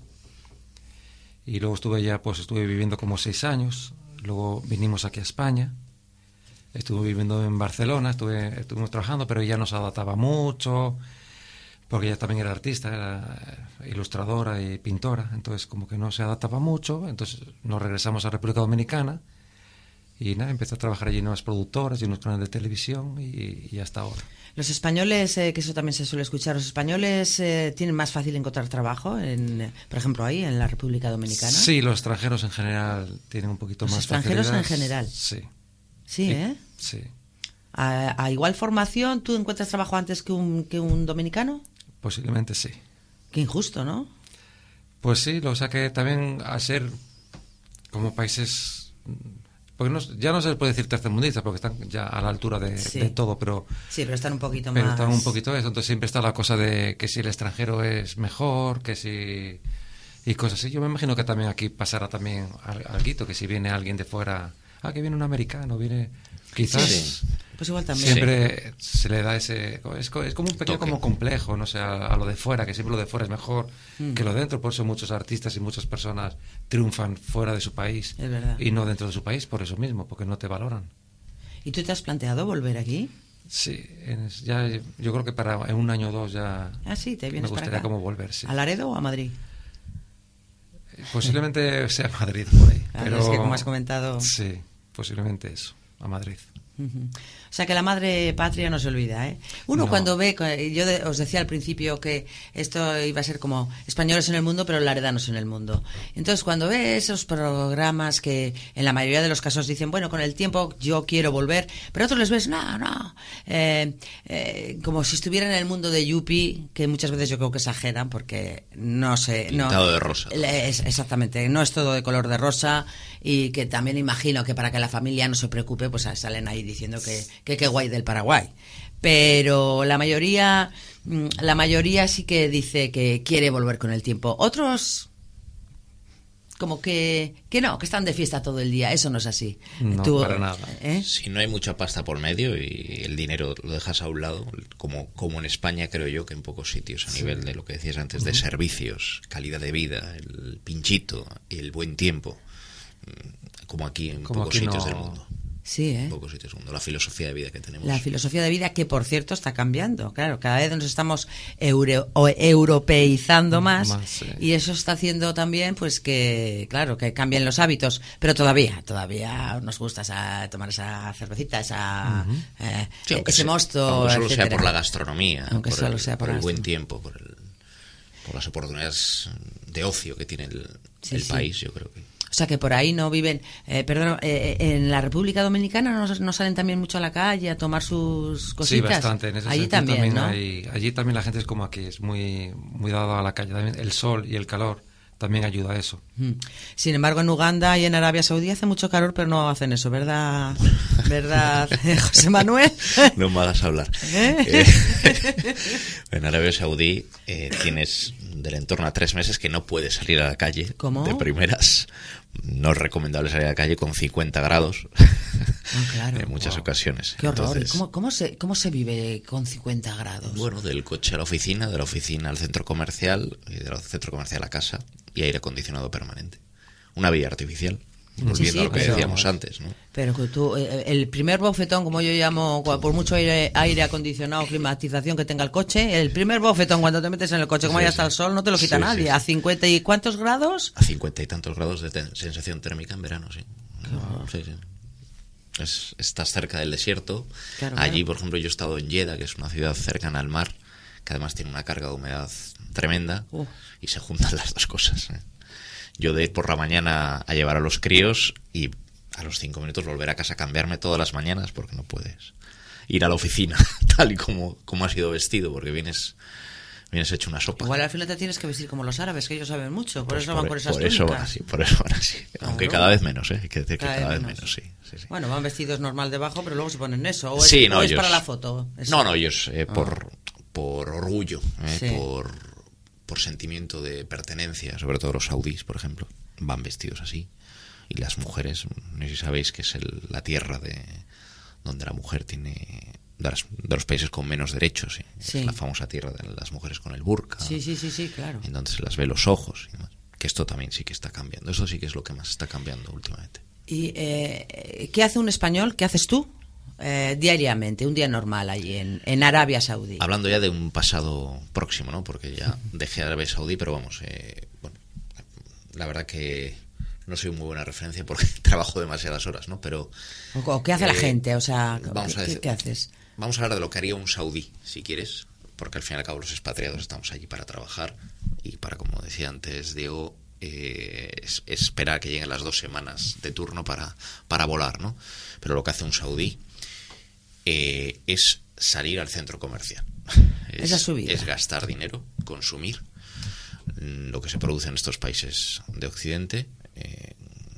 Y luego estuve ya, pues estuve viviendo como seis años. Luego vinimos aquí a España. Estuve viviendo en Barcelona, estuve, estuvimos trabajando, pero ella no se adaptaba mucho, porque ella también era artista, era ilustradora y pintora, entonces como que no se adaptaba mucho. Entonces nos regresamos a República Dominicana y nada, empecé a trabajar allí en unas productoras y en unos canales de televisión y, y hasta ahora. Los españoles, eh, que eso también se suele escuchar, los españoles eh, tienen más fácil encontrar trabajo, en, por ejemplo, ahí, en la República Dominicana. Sí, los extranjeros en general tienen un poquito Los más extranjeros en facilidades. general. Sí. Sí, ¿eh? Sí. A, a igual formación, ¿tú encuentras trabajo antes que un, que un dominicano? Posiblemente sí. Qué injusto, ¿no? Pues sí, lo o sea que también al ser como países, porque no, ya no se les puede decir tercermundistas porque están ya a la altura de, Sí. de todo, pero Sí, pero están un poquito pero más... están un poquito eso, entonces siempre está la cosa de que si el extranjero es mejor, que si y cosas así. Yo me imagino que también aquí pasará también algo, que si viene alguien de fuera, ah, que viene un americano, viene quizás Sí. Pues igual también. siempre se le da ese es, co- es como un pequeño Toque. como complejo, no sé, a, a lo de fuera, que siempre lo de fuera es mejor Mm. que lo de dentro. Por eso muchos artistas y muchas personas triunfan fuera de su país Es verdad. y no dentro de su país por eso mismo, porque no te valoran. ¿Y tú te has planteado volver aquí? Sí, en- ya yo creo que para en un año o dos ya Ah, sí, te me vienes para gustaría acá. como volver, sí. ¿A Laredo o a Madrid? Posiblemente sea Madrid por ahí, Claro, pero es que como has comentado... sí, posiblemente eso, a Madrid. Ujú. O sea que la madre patria no se olvida, ¿eh? Uno No. cuando ve, yo de- os decía al principio que esto iba a ser como españoles en el mundo, pero laredanos en el mundo. Entonces cuando ve esos programas que en la mayoría de los casos dicen, bueno, con el tiempo yo quiero volver, pero otros les ves, no, no, eh, eh, como si estuvieran en el mundo de Yupi, que muchas veces yo creo que exageran porque no sé... Pintado no, de rosa. Es- exactamente, no es todo de color de rosa y que también imagino que para que la familia no se preocupe, pues salen ahí diciendo que que qué guay del Paraguay. Pero la mayoría, mm, la mayoría sí que dice que quiere volver con el tiempo. Otros como que, que no, que están de fiesta todo el día. Eso no es así. No, para nada. ¿eh? Si no hay mucha pasta por medio y el dinero lo dejas a un lado, como, como en España creo yo que en pocos sitios a nivel de lo que decías antes, de servicios, calidad de vida, el pinchito y el buen tiempo, como aquí en Como pocos aquí sitios no- del mundo. Sí, ¿eh? En pocos sitios del mundo. La filosofía de vida que tenemos. La filosofía de vida que, por cierto, está cambiando. Claro, cada vez nos estamos euro- o europeizando más, Más, sí. y eso está haciendo también, pues que, claro, que cambien los hábitos. Pero todavía, todavía nos gusta esa, tomar esa cervecita, esa, eh, Sí, aunque ese sea- mosto, aunque solo etcétera. sea por la gastronomía, Aunque por, solo el, sea por por el la buen gastronomía. tiempo, por, el, por las oportunidades de ocio que tiene el, Sí, el sí. país, yo creo que. O sea que por ahí no viven, eh, perdón, eh, en la República Dominicana no, no salen también mucho a la calle a tomar sus cositas. Sí, bastante. En ese Allí sentido también, ¿no? hay- allí también la gente es como aquí, es muy, muy dado a la calle. También el sol y el calor también ayuda a eso. Mm. Sin embargo, en Uganda y en Arabia Saudí hace mucho calor, pero no hacen eso, ¿verdad? ¿Verdad, José Manuel? No me hagas hablar. ¿Eh? Eh, en Arabia Saudí eh, tienes del entorno a tres meses que no puedes salir a la calle. ¿Cómo? De primeras. No es recomendable salir a la calle con cincuenta grados Ah, claro. en muchas Wow. ocasiones. Qué horror. ¿Y Entonces, ¿Cómo, cómo, se, ¿Cómo se vive con cincuenta grados? bueno, del coche a la oficina, de la oficina al centro comercial y del centro comercial a casa y aire acondicionado permanente. Una vía artificial. Volviendo sí, a lo que pero- decíamos antes, ¿no? Pero que tú, eh, el primer bofetón, como yo llamo, cua- por mucho aire, aire acondicionado, climatización que tenga el coche, el primer bofetón cuando te metes en el coche, como Sí, ya está sí. el sol, no te lo quita Sí, nadie. sí, sí. ¿A cincuenta y cuántos grados? A cincuenta y tantos grados de ten- sensación térmica en verano, sí. Sí, sí. Es, estás cerca del desierto. Claro, Allí, claro. por ejemplo, yo he estado en Jeddah, que es una ciudad cercana al mar, que además tiene una carga de humedad tremenda, Uh. y se juntan las dos cosas. ¿eh? Yo de ir por la mañana a llevar a los críos y a los cinco minutos volver a casa a cambiarme todas las mañanas porque no puedes ir a la oficina tal y como, como has ido vestido porque vienes, vienes hecho una sopa. Igual al final te tienes que vestir como los árabes, que ellos saben mucho, por Pues eso van con esas por eso van túnicas. así, por eso van así. Aunque Claro. cada vez menos, ¿eh? Hay que decir que Cada cada, vez vez menos. menos, sí. sí, sí. Bueno, van vestidos normal debajo, pero luego se ponen eso. O es, Sí, o no, es ellos- para la foto. Eso. No, no, ellos eh, Ah. por, por orgullo, eh, Sí. por, por sentimiento de pertenencia, sobre todo los saudíes, por ejemplo, van vestidos así. Y las mujeres, no sé si sabéis que es el- la tierra de, donde la mujer tiene de, las, de los países con menos derechos, ¿sí? Sí. Es la famosa tierra de las mujeres con el burka, Sí, sí, sí, sí, claro. en donde se las ve los ojos y demás. Que esto también sí que está cambiando. Eso sí que es lo que más está cambiando últimamente. ¿Y eh, qué hace un español? ¿Qué haces tú eh, diariamente, un día normal allí en, en Arabia Saudí? Hablando ya de un pasado próximo, ¿no? Porque ya dejé Arabia Saudí, pero vamos, eh, bueno, la verdad que no soy muy buena referencia porque trabajo demasiadas horas, ¿no? Pero ¿O, o qué hace la eh, gente? O sea, vamos ¿qué, a decir, qué haces? Vamos a hablar de lo que haría un saudí, si quieres, porque al fin y al cabo los expatriados estamos allí para trabajar y para, como decía antes Diego, eh, es, es esperar que lleguen las dos semanas de turno para, para volar, ¿no? Pero lo que hace un saudí eh, es salir al centro comercial. Es, Esa es su vida. Es gastar dinero, consumir lo que se produce en estos países de Occidente, eh,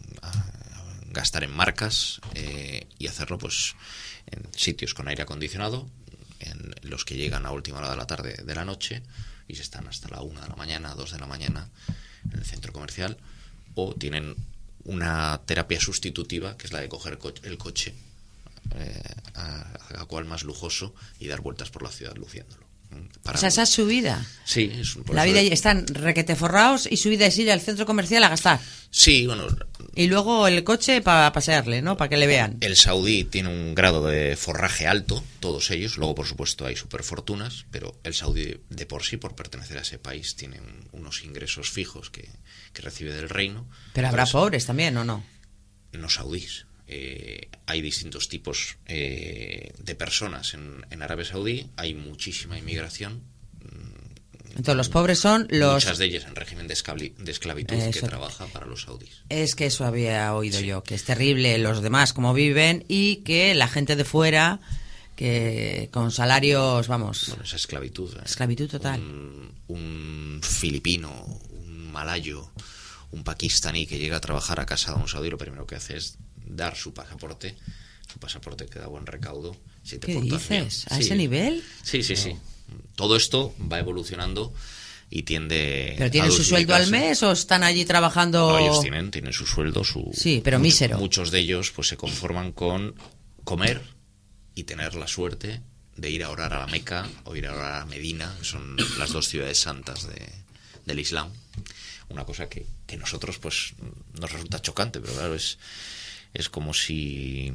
gastar en marcas eh, y hacerlo pues en sitios con aire acondicionado, en los que llegan a última hora de la tarde de la noche y se están hasta la una de la mañana, dos de la mañana en el centro comercial, o tienen una terapia sustitutiva que es la de coger co- el coche eh, a, a cual más lujoso y dar vueltas por la ciudad luciéndolo. Para O sea, esa es su vida. Sí, es por La eso vida de- están requeteforrados y su vida es ir al centro comercial a gastar. Sí, bueno, Y luego el coche para pasearle, ¿no? Para que le vean. el saudí tiene un grado de forraje alto, todos ellos. Luego, por supuesto, hay superfortunas, pero el saudí de por sí, por pertenecer a ese país, tiene un- unos ingresos fijos que, que recibe del reino. Pero habrá Entonces, pobres también, ¿o no? no saudíes. Eh, hay distintos tipos eh, de personas en, en Arabia Saudí. Hay muchísima inmigración. Entonces los pobres son los... Muchas de ellas en régimen de, esclavi- de esclavitud que Eso. trabaja para los saudíes. Es que eso había oído Sí. yo, que es terrible los demás cómo viven y que la gente de fuera, que con salarios, vamos, Bueno, esa esclavitud. ¿eh? esclavitud total. Un, un filipino, un malayo, un pakistaní que llega a trabajar a casa de un saudí, lo primero que hace es dar su pasaporte, su pasaporte que da buen recaudo. Si te ¿Qué portas bien. dices? ¿A Sí. ese nivel? Sí, sí, sí. Todo esto va evolucionando y tiende ¿Pero a tienen su sueldo al duplicarse. mes o están allí trabajando...? No, ellos tienen, tienen su sueldo, su... Sí, pero mucho- mísero. Muchos de ellos pues se conforman con comer y tener la suerte de ir a orar a la Meca o ir a orar a Medina, que son las dos ciudades santas de, del Islam. Una cosa que, que nosotros pues nos resulta chocante, pero claro, es, es como si...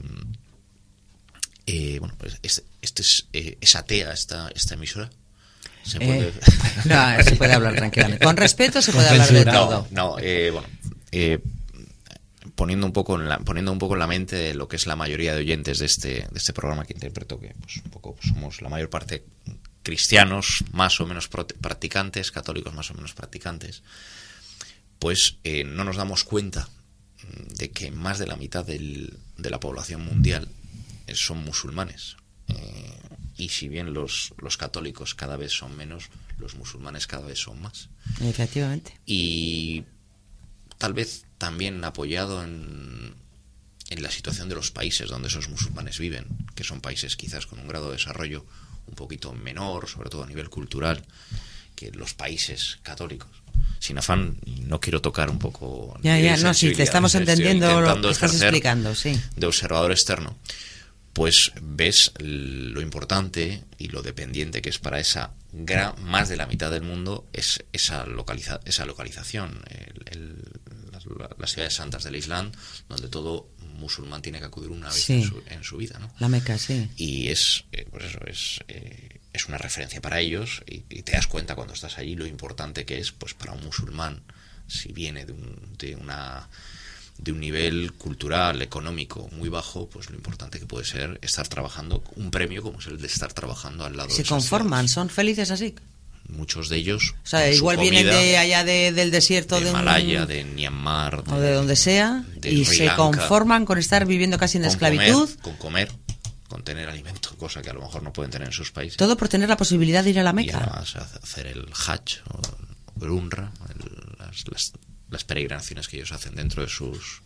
Eh, bueno, pues este, este es, eh, es atea esta, esta emisora. Se puede... Eh, no, se puede hablar tranquilamente. Con respeto se Con puede hablar de censura. todo. No, eh, bueno, eh, poniendo un poco en la, poniendo un poco en la mente de lo que es la mayoría de oyentes de este, de este programa, que interpreto que pues, un poco pues, somos la mayor parte cristianos, más o menos prote- practicantes, católicos más o menos practicantes, pues eh, no nos damos cuenta de que más de la mitad del, de la población mundial eh, son musulmanes. Eh, y si bien los, los católicos cada vez son menos, los musulmanes cada vez son más. Efectivamente. Y tal vez también apoyado en, en la situación de los países donde esos musulmanes viven, que son países quizás con un grado de desarrollo un poquito menor, sobre todo a nivel cultural, que los países católicos. Sin afán, no quiero tocar un poco... Ya, nivel ya, no, sí, te sensibilidad, estamos estoy entendiendo lo intentando que estás ejercer explicando, sí. de observador externo, pues ves lo importante y lo dependiente que es para esa gran, más de la mitad del mundo es esa localiza, esa localización, el, el, las, las ciudades santas del Islam, donde todo musulmán tiene que acudir una vez Sí. en, su, en su vida, ¿no? La Meca, sí. Y es, eh, pues eso, es, eh, es una referencia para ellos y, y te das cuenta cuando estás allí lo importante que es, pues para un musulmán, si viene de, un, de una de un nivel cultural, económico muy bajo, pues lo importante que puede ser estar trabajando, un premio como es el de estar trabajando al lado de Se esas conforman, ciudades. son felices así. Muchos de ellos, O sea, con su igual vienen comida, de allá de, del desierto de de, un- Malaya, de Myanmar, o de donde sea de y Sri se Lanka, conforman con estar viviendo casi en con esclavitud. comer, con comer, con tener alimento, cosa que a lo mejor no pueden tener en sus países. Todo por tener la posibilidad de ir a la Y Meca. además hacer el Hajj o el Umrah, el- las, las, las peregrinaciones que ellos hacen dentro de sus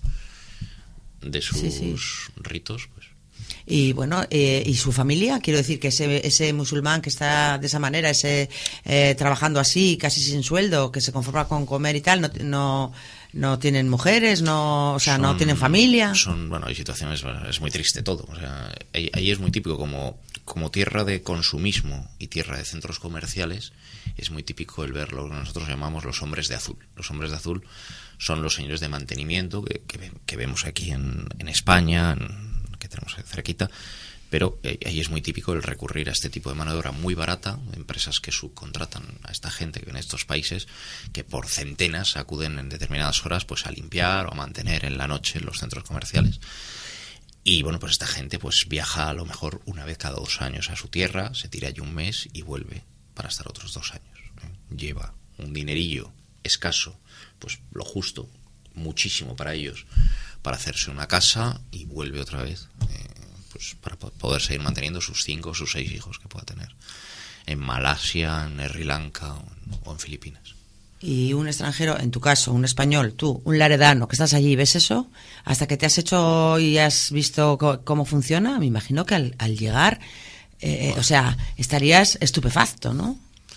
de sus Sí, sí. ritos, pues Y bueno, eh, ¿y su familia? Quiero decir que ese, ese musulmán que está de esa manera, ese eh, trabajando así, casi sin sueldo, que se conforma con comer y tal, no, no no tienen mujeres, no, o sea, Son- no tienen familia. Son, bueno, hay situaciones, bueno, es muy triste todo. O sea, ahí, ahí es muy típico, como, como tierra de consumismo y tierra de centros comerciales, es muy típico el ver lo que nosotros llamamos los hombres de azul. Los hombres de azul son los señores de mantenimiento que, que, que vemos aquí en, en España, en- que tenemos cerquita. Pero eh, ahí es muy típico el recurrir a este tipo de mano de obra muy barata, empresas que subcontratan a esta gente en estos países, que por centenas acuden en determinadas horas pues a limpiar o a mantener en la noche los centros comerciales. Y bueno, pues esta gente pues viaja a lo mejor una vez cada dos años a su tierra, se tira allí un mes y vuelve para estar otros dos años. ¿eh? Lleva un dinerillo escaso, pues lo justo, muchísimo para ellos, para hacerse una casa y vuelve otra vez, eh, pues para po- poder seguir manteniendo sus cinco o sus seis hijos que pueda tener en Malasia, en Sri Lanka o en, o en Filipinas. Y un extranjero, en tu caso, un español, tú, un laredano, que estás allí, ¿ves eso? Hasta que te has hecho y has visto co- cómo funciona, me imagino que al, al llegar, eh, o sea, estarías estupefacto, ¿no?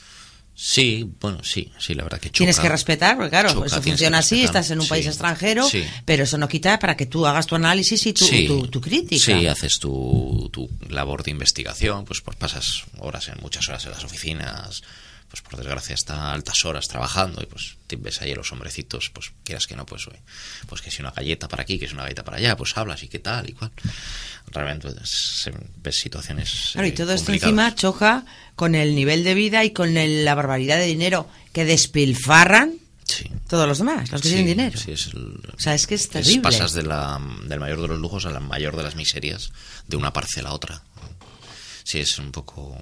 Sí, bueno, sí, sí, la verdad que choca. Tienes que respetar, porque claro, Choca, eso tienes funciona que así, respetar. estás en un Sí, país extranjero, sí. pero eso no quita para que tú hagas tu análisis y tu, Sí, tu, tu crítica. Sí, haces tu, tu labor de investigación, pues, pues pasas horas, en muchas horas en las oficinas, pues por desgracia está a altas horas trabajando y pues te ves ahí a los hombrecitos, pues quieras que no, pues oye, pues que si una galleta para aquí, que si una galleta para allá, pues hablas y qué tal y cual. Realmente pues, ves situaciones Claro, y eh, todo esto complicadas. encima choca con el nivel de vida y con el- la barbaridad de dinero que despilfarran Sí. todos los demás, los que Sí, tienen dinero. sí, es el- O sea, es que es terrible. pasas de la, del mayor de los lujos a la mayor de las miserias, de una parcela a otra. Sí, es un poco...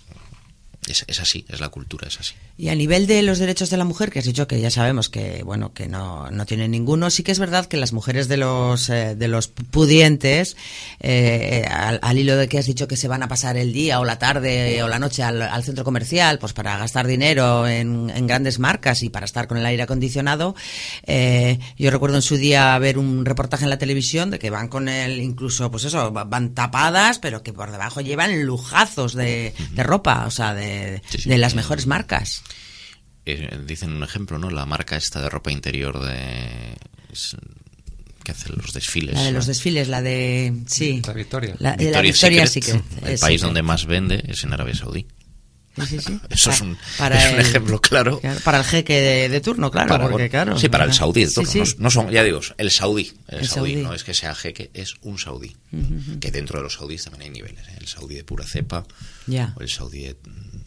Es, es así, es la cultura, es así. Y a nivel de los derechos de la mujer, que has dicho que ya sabemos que bueno que no, no tienen ninguno, sí que es verdad que las mujeres de los eh, de los pudientes, eh, al, al hilo de que has dicho que se van a pasar el día o la tarde o la noche al, al centro comercial, pues para gastar dinero en, en grandes marcas y para estar con el aire acondicionado, eh, yo recuerdo en su día ver un reportaje en la televisión de que van con el, incluso pues eso, van tapadas, pero que por debajo llevan lujazos de, de ropa, o sea, de, Sí, sí. de las mejores marcas. Eh, dicen un ejemplo, ¿no? La marca esta de ropa interior de... es- que hace los desfiles. La de los ¿no? desfiles, la de... Sí. La Victoria. La, de la Victoria's Secret. El es país Secret. donde más vende es en Arabia Saudí. Sí, sí, sí. Eso es Pa- un, para es un el- ejemplo claro. claro, para el jeque de, de turno, claro. Para- porque, bueno, claro, sí, para el claro. saudí de Sí, turno. sí. No, no son, ya digo, el saudí. El, El saudí, saudí. no es que sea jeque, es un saudí. Que dentro de los saudíes también hay niveles. ¿eh? El saudí de pura cepa Ya. o el saudí de,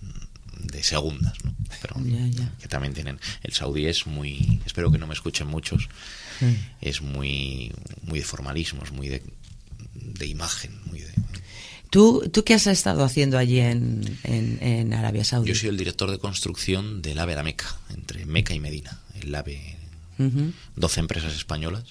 de segundas, ¿no? Pero Ya, ya. que también tienen. El saudí es muy. Espero que no me escuchen muchos. Mm. Es muy, muy de formalismo, es muy de, de imagen, muy de. ¿Tú, ¿Tú qué has estado haciendo allí en, en, en Arabia Saudí? Yo soy el director de construcción del AVE a la Meca, entre Meca y Medina. El AVE, Ujú. doce empresas españolas.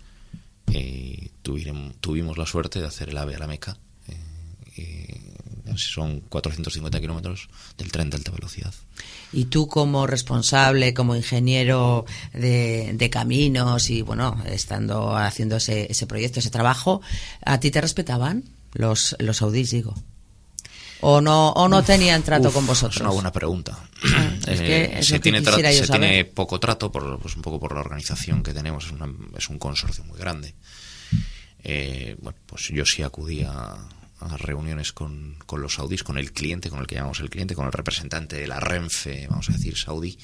Eh, tuvieron- tuvimos la suerte de hacer el AVE a la Meca. Eh, eh, son cuatrocientos cincuenta kilómetros del tren de alta velocidad. Y tú como responsable, como ingeniero de, de caminos y bueno, estando haciendo ese, ese proyecto, ese trabajo, ¿a ti te respetaban los, los saudíes, digo? ¿O no, o no tenían trato Uf, con vosotros? Es una buena pregunta. Ah, es que es se lo que tiene, quisiera trato- yo se tiene saber. poco trato, por, pues un poco por la organización que tenemos. Es, una- es un consorcio muy grande. Eh, bueno, pues yo sí acudía a, a reuniones con, con los saudíes, con el cliente, con el que llamamos el cliente, con el representante de la Renfe, vamos a decir, saudí.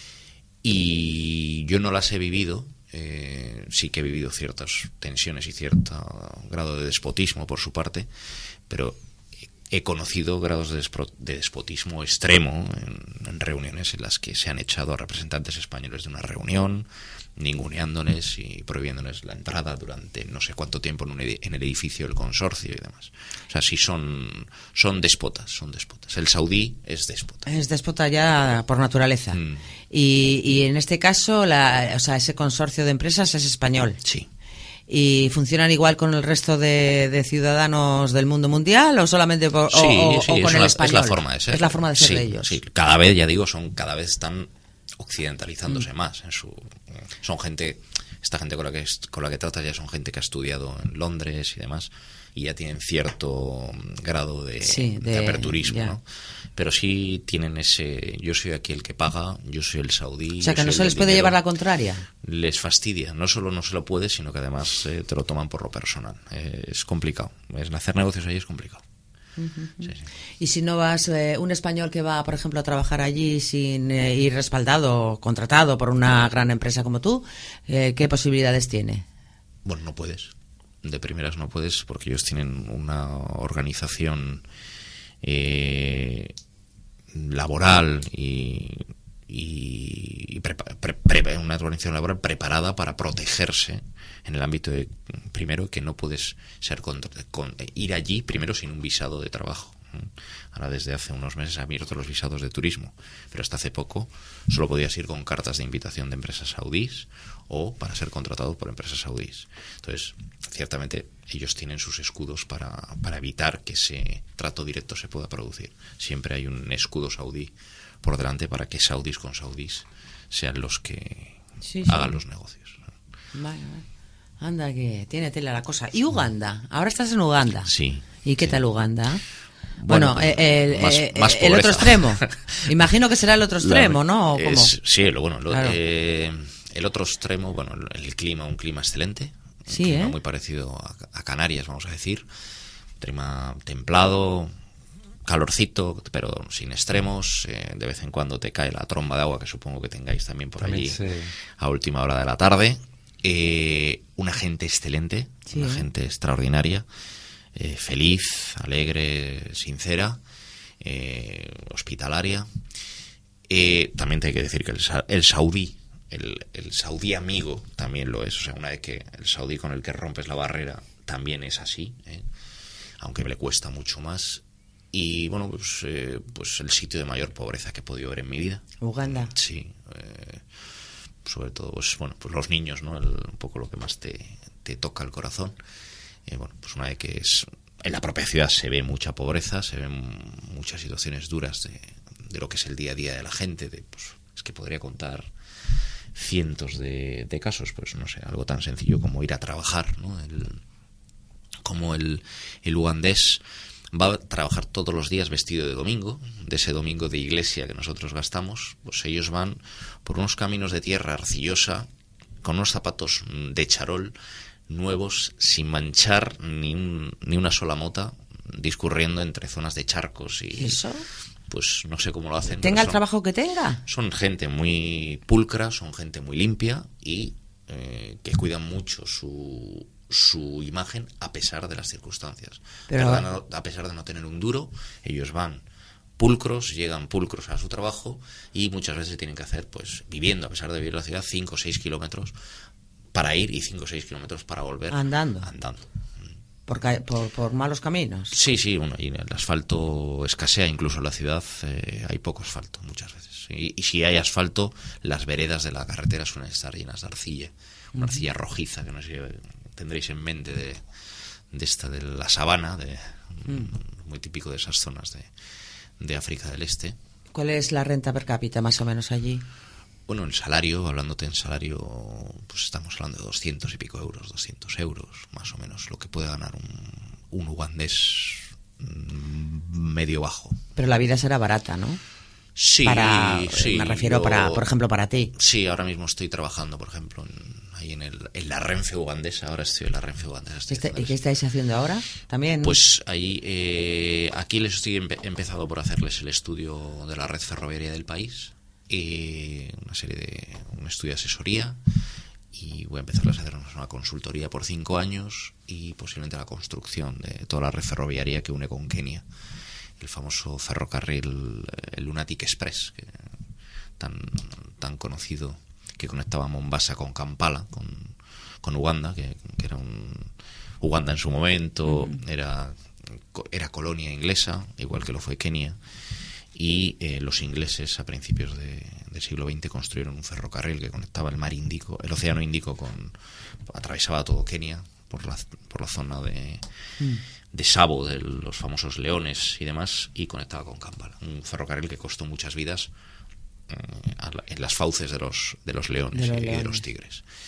Y yo no las he vivido. Eh, sí que he vivido ciertas tensiones y cierto grado de despotismo por su parte, pero he conocido grados de, despro- de despotismo extremo en, en reuniones en las que se han echado a representantes españoles de una reunión, ninguneándoles y prohibiéndoles la entrada durante no sé cuánto tiempo en, un edi- en el edificio del consorcio y demás. O sea, sí son, son déspotas, son déspotas. El saudí es déspota. Es déspota ya por naturaleza. Mm. Y, y en este caso, la, o sea, ese consorcio de empresas es español. Sí. ¿Y funcionan igual con el resto de, de ciudadanos del mundo mundial o solamente por, o- Sí, o, sí, o es, con el la, español? es la forma de ser. Es la forma de ser Sí, de ellos. sí. Cada vez, ya digo, son cada vez están occidentalizándose más. En su, son gente esta gente con la que con la que tratas ya son gente que ha estudiado en Londres y demás, y ya tienen cierto grado de, sí, de, de aperturismo, ya. ¿no? Pero sí tienen ese, yo soy aquí el que paga, yo soy el saudí. O sea, que no se les puede dinero. llevar la contraria. Les fastidia, no solo no se lo puede, sino que además eh, te lo toman por lo personal. Eh, es complicado, es, hacer negocios ahí es complicado. Uh-huh. Sí, sí. Y si no vas, eh, un español que va, por ejemplo, a trabajar allí sin eh, ir respaldado o contratado por una gran empresa como tú, eh, ¿qué posibilidades tiene? Bueno, no puedes. De primeras no puedes, porque ellos tienen una organización eh, laboral y, y, y prepa- pre- pre- una organización laboral preparada para protegerse en el ámbito de, primero, que no puedes ser contra, con, ir allí primero sin un visado de trabajo. Ahora desde hace unos meses ha abierto los visados de turismo, pero hasta hace poco solo podías ir con cartas de invitación de empresas saudíes o para ser contratado por empresas saudíes. Entonces, ciertamente ellos tienen sus escudos para, para evitar que ese trato directo se pueda producir. Siempre hay un escudo saudí por delante para que saudíes con saudíes sean los que sí, sí. hagan los negocios. Vale, vale. Anda, que tiene tela la cosa. ¿Y Uganda? Ahora estás en Uganda. Sí. ¿Y qué sí. tal Uganda? Bueno, Bueno, pues, el, más, el, más el otro extremo. Imagino que será el otro extremo, La, ¿no? ¿O cómo? Es, sí, lo, bueno, lo, claro. eh, el otro extremo, bueno, el, el clima, un clima excelente. Un sí, clima ¿eh? muy parecido a, a Canarias, vamos a decir. Un clima templado, calorcito, pero sin extremos. Eh, de vez en cuando te cae la tromba de agua, que supongo que tengáis también por también allí sí. a última hora de la tarde. Eh, una gente excelente, sí, una ¿eh? gente extraordinaria. Eh, feliz, alegre, sincera, eh, hospitalaria. Eh, también te hay que decir que el, el saudí, el, el saudí amigo también lo es. O sea, una vez que el saudí con el que rompes la barrera también es así, ¿eh? Aunque le cuesta mucho más. Y bueno, pues, eh, pues el sitio de mayor pobreza que he podido ver en mi vida. Uganda. Sí. Eh, sobre todo, pues bueno, pues los niños, ¿no? El, un poco lo que más te, te toca el corazón. Eh, bueno, pues una vez que es en la propia ciudad se ve mucha pobreza, se ven muchas situaciones duras de, de lo que es el día a día de la gente, de, pues, es que podría contar cientos de, de casos, pues no sé, algo tan sencillo como ir a trabajar, ¿no? El, como el, el ugandés va a trabajar todos los días vestido de domingo, de ese domingo de iglesia que nosotros gastamos, pues ellos van por unos caminos de tierra arcillosa, con unos zapatos de charol, nuevos, sin manchar ni, un, ni una sola mota, discurriendo entre zonas de charcos. ¿Y eso? Pues no sé cómo lo hacen. ¿Tenga el son, trabajo que tenga? Son gente muy pulcra, son gente muy limpia y eh, que cuidan mucho su, su imagen a pesar de las circunstancias. Pero... A, a pesar de no tener un duro, ellos van pulcros, llegan pulcros a su trabajo y muchas veces tienen que hacer, pues viviendo, a pesar de vivir en la ciudad, cinco o seis kilómetros para ir y cinco o seis kilómetros para volver. Andando. Andando. Por, por, por malos caminos. Sí, sí, bueno, y el asfalto escasea, incluso en la ciudad eh, hay poco asfalto muchas veces. Y, y si hay asfalto, las veredas de la carretera suelen estar llenas de arcilla, una arcilla rojiza, que no sé si tendréis en mente de, de esta de la sabana, de, mm. muy típico de esas zonas de, de África del Este. ¿Cuál es la renta per cápita más o menos allí? Bueno, el salario, hablándote en salario, pues estamos hablando de doscientos y pico euros, doscientos euros, más o menos, lo que puede ganar un, un ugandés medio bajo. Pero la vida será barata, ¿no? Sí, para, sí. Me refiero, yo, para, por ejemplo, para ti. Sí, ahora mismo estoy trabajando, por ejemplo, en, ahí en, el, en la Renfe ugandesa, ahora estoy en la Renfe ugandesa. Este, ¿Y qué estáis haciendo ahora? ¿También? Pues ahí, eh, aquí les estoy empe empezado por hacerles el estudio de la red ferroviaria del país. Eh, una serie de un estudio de asesoría y voy a empezar a hacer una consultoría por cinco años y posiblemente la construcción de toda la red ferroviaria que une con Kenia, el famoso ferrocarril, el Lunatic Express, que, tan tan conocido, que conectaba Mombasa con Kampala, con, con Uganda, que, que era un Uganda en su momento, uh-huh. era era colonia inglesa, igual que lo fue Kenia. Y eh, los ingleses a principios de, del siglo veinte construyeron un ferrocarril que conectaba el mar Índico, el océano Índico con atravesaba todo Kenia por la por la zona de, mm. de Sabo, de los famosos leones y demás, y conectaba con Kampala, un ferrocarril que costó muchas vidas eh, en las fauces de los de los leones, de los, y, leones. Y de los tigres.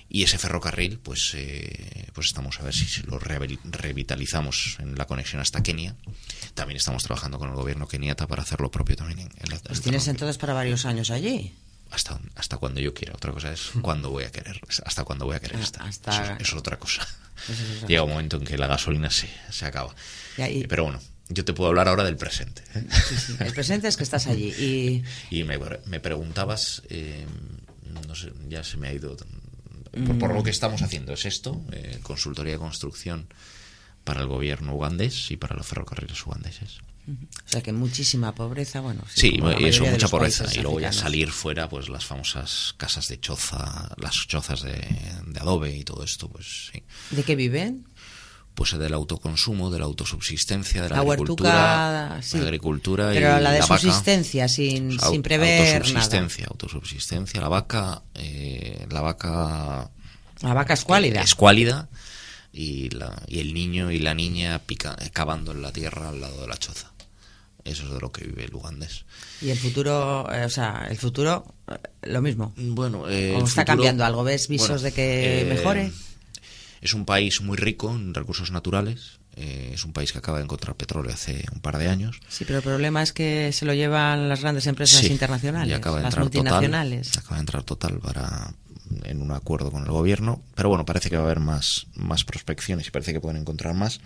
Y ese ferrocarril, pues, eh, pues estamos a ver si lo re- revitalizamos en la conexión hasta Kenia. También estamos trabajando con el gobierno keniata para hacer lo propio también en, en la Pues tienes entonces para varios años allí. Hasta, hasta cuando yo quiera. Otra cosa es cuándo voy a querer. Hasta cuándo voy a querer estar. Hasta... Eso, es, eso es otra cosa. Eso es otra Llega cosa. un momento en que la gasolina se, se acaba. Ya, y... Pero bueno, yo te puedo hablar ahora del presente. ¿eh? Sí, sí. El presente es que estás allí. Y, y me, me preguntabas, eh, no sé, ya se me ha ido... Por, por lo que estamos haciendo es esto, eh, consultoría de construcción para el gobierno ugandés y para los ferrocarriles ugandeses. O sea que muchísima pobreza, bueno. Sí, como la y eso, mayoría de mucha los pobreza. países Y luego ya africanos. salir fuera, pues las famosas casas de choza, las chozas de, de adobe y todo esto, pues sí. ¿De qué viven? Pues del autoconsumo, de la autosubsistencia, de la, La agricultura, huertuca, sí. la agricultura Pero y la de vaca. subsistencia, sin, Pues, sin au- prever autosubsistencia, nada. autosubsistencia. La vaca, eh, la vaca La vaca escuálida. escuálida y, la, y el niño y la niña pica, cavando en la tierra al lado de la choza. Eso es de lo que vive el ugandés. Y el futuro, eh, o sea, el futuro, eh, lo mismo. Bueno, eh, ¿O el está futuro- cambiando algo? ¿Ves visos bueno, de que eh, mejore? Es un país muy rico en recursos naturales. Eh, es un país que acaba de encontrar petróleo hace un par de años. Sí, pero el problema es que se lo llevan las grandes empresas Sí, internacionales, y acaba de las entrar multinacionales. Total, acaba de entrar Total para en un acuerdo con el gobierno, pero bueno, parece que va a haber más, más prospecciones y parece que pueden encontrar más.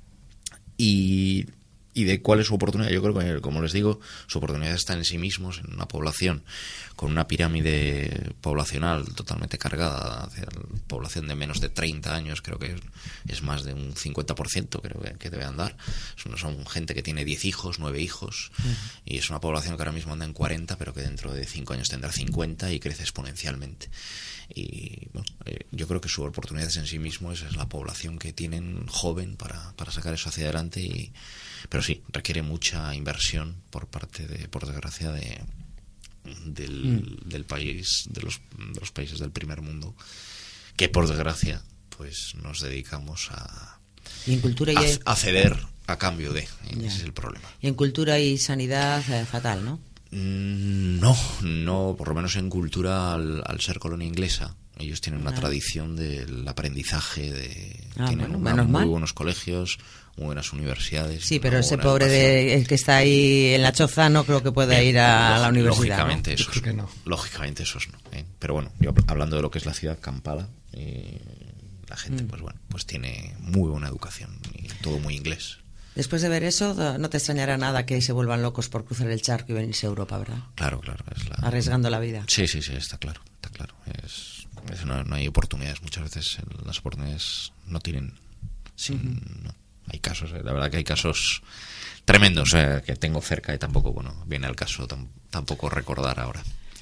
Y, y de cuál es su oportunidad, yo creo que, como les digo, su oportunidad está en sí mismos, en una población con una pirámide poblacional totalmente cargada hacia la población de menos de treinta años, creo que es, es más de un cincuenta por ciento creo que, que debe andar. Son, son gente que tiene diez hijos, nueve hijos, uh-huh. y es una población que ahora mismo anda en cuarenta, pero que dentro de cinco años tendrá cincuenta y crece exponencialmente. Y bueno, eh, yo creo que su oportunidad en sí mismo es, es la población que tienen joven para, para sacar eso hacia adelante, y, pero sí, requiere mucha inversión por parte de, por desgracia, de del, mm. del país, de los, de los países del primer mundo, que por desgracia pues nos dedicamos a, y en cultura y a, a ceder a cambio de, ese es el problema. Y en cultura y sanidad, eh, fatal, ¿no? No, no, por lo menos en cultura, al, al ser colonia inglesa, ellos tienen una ah. tradición del aprendizaje, de ah, tienen bueno, una, menos muy mal. buenos colegios, muy buenas universidades. Sí, pero ese pobre de, el que está ahí en la choza no creo que pueda ir a, a la universidad. Lógicamente, ¿no? eso es, que no. Lógicamente eso es no. ¿eh? Pero bueno, yo hablando de lo que es la ciudad Kampala, eh, la gente, mm. pues bueno, pues tiene muy buena educación y todo muy inglés. Después de ver eso, no te extrañará nada que se vuelvan locos por cruzar el charco y venirse a Europa, ¿verdad? Claro, claro. Es la... Arriesgando la vida. Sí, sí, sí, está claro, está claro. Es, es no, no hay oportunidades, muchas veces las oportunidades no tienen... Sin, uh-huh. no. Hay casos, la verdad que hay casos tremendos eh, que tengo cerca y tampoco, bueno, viene al caso tam, tampoco recordar ahora.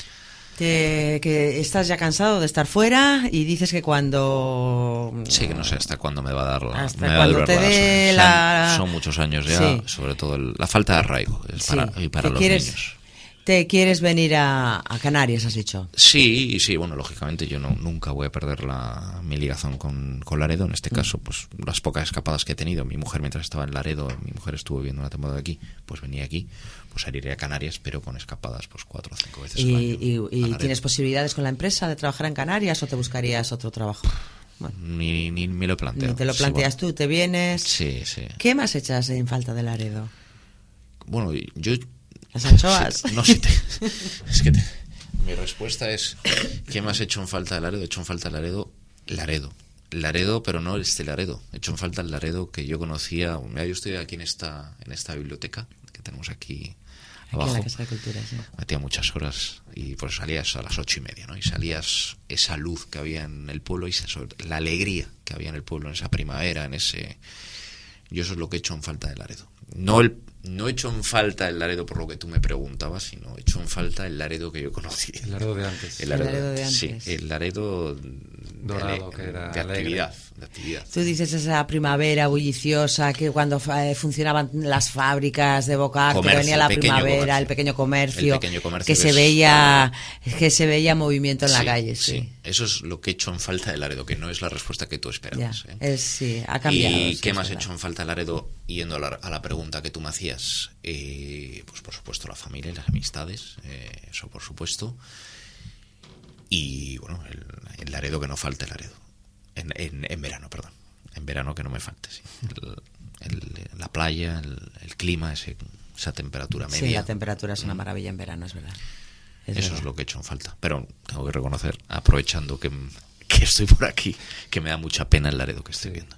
Te, que estás ya cansado de estar fuera y dices que cuando... Sí, que no sé hasta cuándo me va a dar la... Hasta me cuando va a te dé la... Son, son muchos años ya, sí. sobre todo el, la falta de arraigo es sí. para, y para los quieres, niños. ¿Te quieres venir a, a Canarias, has dicho? Sí, sí, bueno, lógicamente yo no nunca voy a perder la, mi ligación con, con Laredo. En este caso, pues las pocas escapadas que he tenido, mi mujer mientras estaba en Laredo, mi mujer estuvo viviendo una temporada aquí, pues venía aquí, pues iré a Canarias, pero con escapadas pues cuatro o cinco veces ¿Y, al año. ¿Y, y tienes posibilidades con la empresa de trabajar en Canarias o te buscarías otro trabajo? Bueno, ni, ni me lo planteo. Ni te lo planteas sí, bueno. tú, te vienes... Sí, sí. ¿Qué más echas en falta de Laredo? Bueno, yo... Las anchoas. Sí, no, sí te, es que te, mi respuesta es ¿qué más he hecho en falta de Laredo? He hecho en falta de Laredo, Laredo, Laredo, pero no este Laredo. He hecho en falta el Laredo que yo conocía. Mira, yo estoy aquí en esta en esta biblioteca que tenemos aquí, aquí abajo. En la Casa de Cultura, sí. Metía muchas horas y pues salías a las ocho y media, ¿no? Y salías esa luz que había en el pueblo y la alegría que había en el pueblo en esa primavera, en ese. Yo eso es lo que he hecho en falta de Laredo. No el No he hecho en falta el Laredo por lo que tú me preguntabas, sino he hecho en falta el Laredo que yo conocí. El Laredo de antes. El Laredo, el Laredo de antes. Sí, el Laredo dorado, de, que era de actividad, de actividad. Tú dices esa primavera bulliciosa, que cuando eh, funcionaban las fábricas de Bocarte, que venía la primavera, comercio. el pequeño comercio, el pequeño comercio que es... se veía que se veía movimiento en sí, la calle. Sí. sí, eso es lo que he hecho en falta de Laredo, que no es la respuesta que tú esperabas. Ya, ¿eh? es, sí, ha cambiado. ¿Y sí, qué más he verdad. hecho en falta de Laredo? Yendo a la, a la pregunta que tú me hacías, eh, pues por supuesto la familia y las amistades, eh, eso por supuesto. Y bueno, el, el Laredo, que no falte Laredo. En, en, en verano, perdón. En verano que no me falte, sí. El, el, la playa, el, el clima, ese, esa temperatura media. Sí, la temperatura es una maravilla en verano, es verdad. Es Eso verdad. es lo que he hecho en falta. Pero tengo que reconocer, aprovechando que, que estoy por aquí, que me da mucha pena el Laredo que estoy viendo.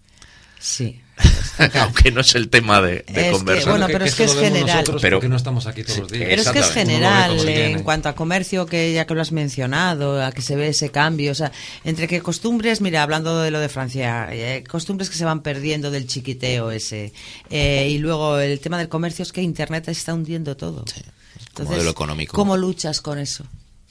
Sí. Aunque no es el tema de, de Es conversación. que, bueno, pero es que es esto lo vemos general. nosotros Pero- porque no estamos aquí todos Sí, los días. Pero es que es Exactamente. general, Uno lo ve como eh, viene. en cuanto a comercio, que ya que lo has mencionado, a que se ve ese cambio, o sea, entre que costumbres, mira, hablando de lo de Francia, eh, costumbres que se van perdiendo del chiquiteo ese, eh, y luego el tema del comercio es que Internet está hundiendo todo. Sí, como modelo económico. ¿Cómo luchas con eso?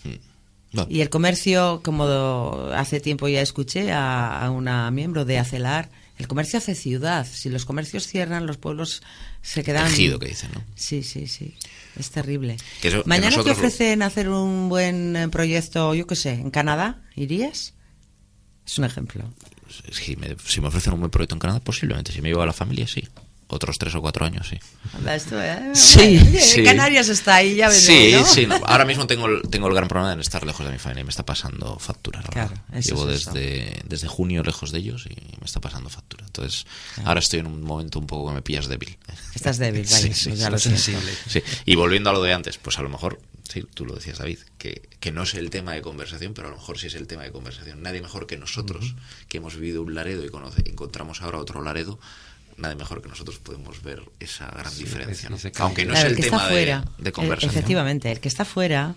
No, Y el comercio, como do- hace tiempo ya escuché a, a una miembro de ACELAR, el comercio hace ciudad. Si los comercios cierran, los pueblos se quedan... tejido que dicen, ¿no? Sí, sí, sí. Es terrible. Que eso- que Mañana te nosotros lo- ofrecen hacer un buen eh, proyecto, yo qué sé, en Canadá. ¿Irías? Es un ejemplo. Si me, si me ofrecen un buen proyecto en Canadá, posiblemente. Si me llevo a la familia, sí. Otros tres o cuatro años, sí. Anda, esto, ¿eh? Sí, Bueno, sí. Canarias está ahí, ya veremos, Sí, ¿no? sí. no. Ahora mismo tengo el, tengo el gran problema de estar lejos de mi familia y me está pasando factura. La Claro, verdad. eso Llevo es eso. desde, desde junio lejos de ellos y me está pasando factura. Entonces, ahora estoy en un momento un poco que me pillas débil. Estás débil, vaya, Sí, sí, pues ya sí, lo sí, siento. sí. Y volviendo a lo de antes, pues a lo mejor, sí, tú lo decías, David, que, que no es el tema de conversación, pero a lo mejor sí es el tema de conversación. Nadie mejor que nosotros, que hemos vivido un Laredo y conoce, encontramos ahora otro Laredo, nadie mejor que nosotros podemos ver esa gran Sí, diferencia, ese- ¿no? ese cambio. Aunque no Claro, es el el, que tema está de, fuera, de eh, conversación. efectivamente, el que está fuera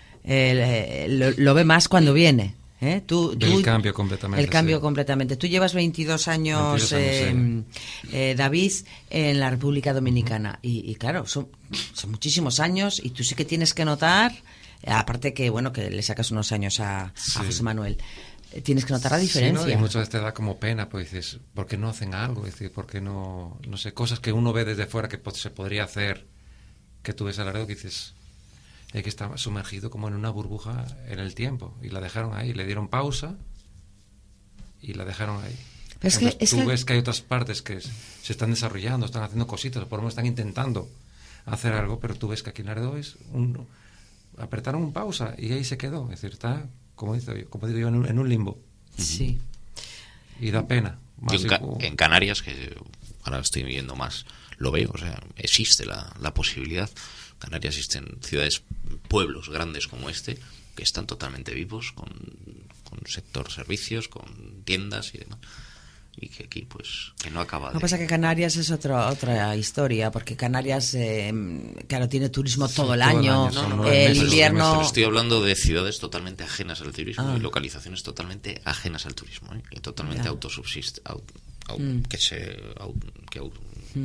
eh, lo, lo ve más cuando viene. ¿eh? Tú, Ve tú- el cambio completamente, El cambio sí. completamente. Tú llevas veintidós años, veintidós años, eh, eh, David, en la República Dominicana. y, y claro, son, son muchísimos años y tú sí que tienes que notar, eh, aparte que, bueno, que le sacas unos años a, a Sí. José Manuel, eh, tienes que notar la Sí, diferencia. ¿no? Y muchas veces te da como pena, pues dices, ¿por qué no hacen algo? Es decir, ¿por qué no, no sé, cosas que uno ve desde fuera que pues, se podría hacer, que tú ves a Laredo que dices, es que está sumergido como en una burbuja en el tiempo, y la dejaron ahí, le dieron pausa y la dejaron ahí. Pero es que- Entonces, es tú que- ves que hay otras partes que s- se están desarrollando, están haciendo cositas, por lo menos están intentando hacer algo, pero tú ves que aquí en Laredo es un, apretaron un pausa y ahí se quedó, es decir, está, como, dice, como digo yo, en un, en un limbo. Sí. Y da pena. Más Yo en, Ca- como- en Canarias, que ahora estoy viendo más, lo veo, o sea, existe la, la posibilidad. En Canarias existen ciudades, pueblos grandes como este, que están totalmente vivos, con, con sector servicios, con tiendas y demás. Y que aquí, pues, que no acaba Lo de... que pasa es que Canarias es otra otra historia, porque Canarias, eh, claro, tiene turismo todo el todo el año. año, son No, nueve el meses, invierno. Pero estoy hablando de ciudades totalmente ajenas al turismo Ah. y localizaciones totalmente ajenas al turismo, ¿eh? Y totalmente Ya. autosubsist, au- au- Mm. que se au- que au-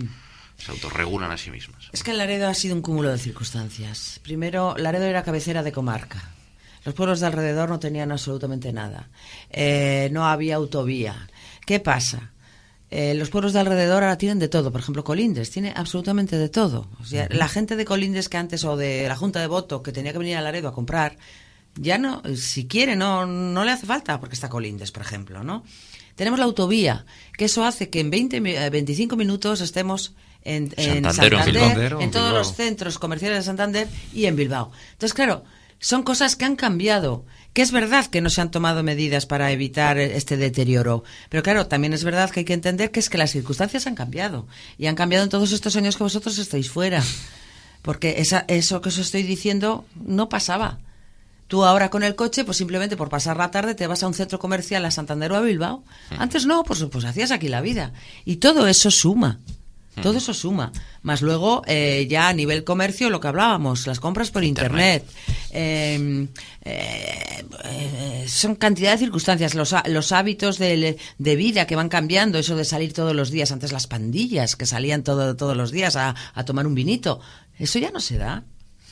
se autorregulan a sí mismas. Es que Laredo ha sido un cúmulo de circunstancias. Primero, Laredo era cabecera de comarca. Los pueblos de alrededor no tenían absolutamente nada. Eh, no había autovía. ¿Qué pasa? Eh, los pueblos de alrededor ahora tienen de todo. Por ejemplo, Colindres tiene absolutamente de todo. O sea, la gente de Colindres que antes, o de la Junta de Voto, que tenía que venir a Laredo a comprar, ya no, si quiere, no, no le hace falta, porque está Colindres, por ejemplo, ¿no? Tenemos la autovía, que eso hace que en veinte, mi- eh, veinticinco minutos estemos en, en Santander o en Santander, Bilbao. en todos Bilbao. los centros comerciales de Santander y en Bilbao. Entonces, claro, son cosas que han cambiado. Que es verdad que no se han tomado medidas para evitar este deterioro. Pero claro, también es verdad que hay que entender que es que las circunstancias han cambiado. Y han cambiado en todos estos años que vosotros estáis fuera. Porque esa, eso que os estoy diciendo no pasaba. Tú ahora con el coche, pues simplemente por pasar la tarde te vas a un centro comercial a Santander o a Bilbao. Antes no, pues, pues hacías aquí la vida. Y todo eso suma. Todo eso suma. Más luego, eh, ya a nivel comercio, lo que hablábamos, las compras por Internet. Eh, eh, eh, son cantidad de circunstancias. Los, há- los hábitos de, de vida que van cambiando, eso de salir todos los días. Antes las pandillas que salían todo, todos los días a, a tomar un vinito. Eso ya no se da.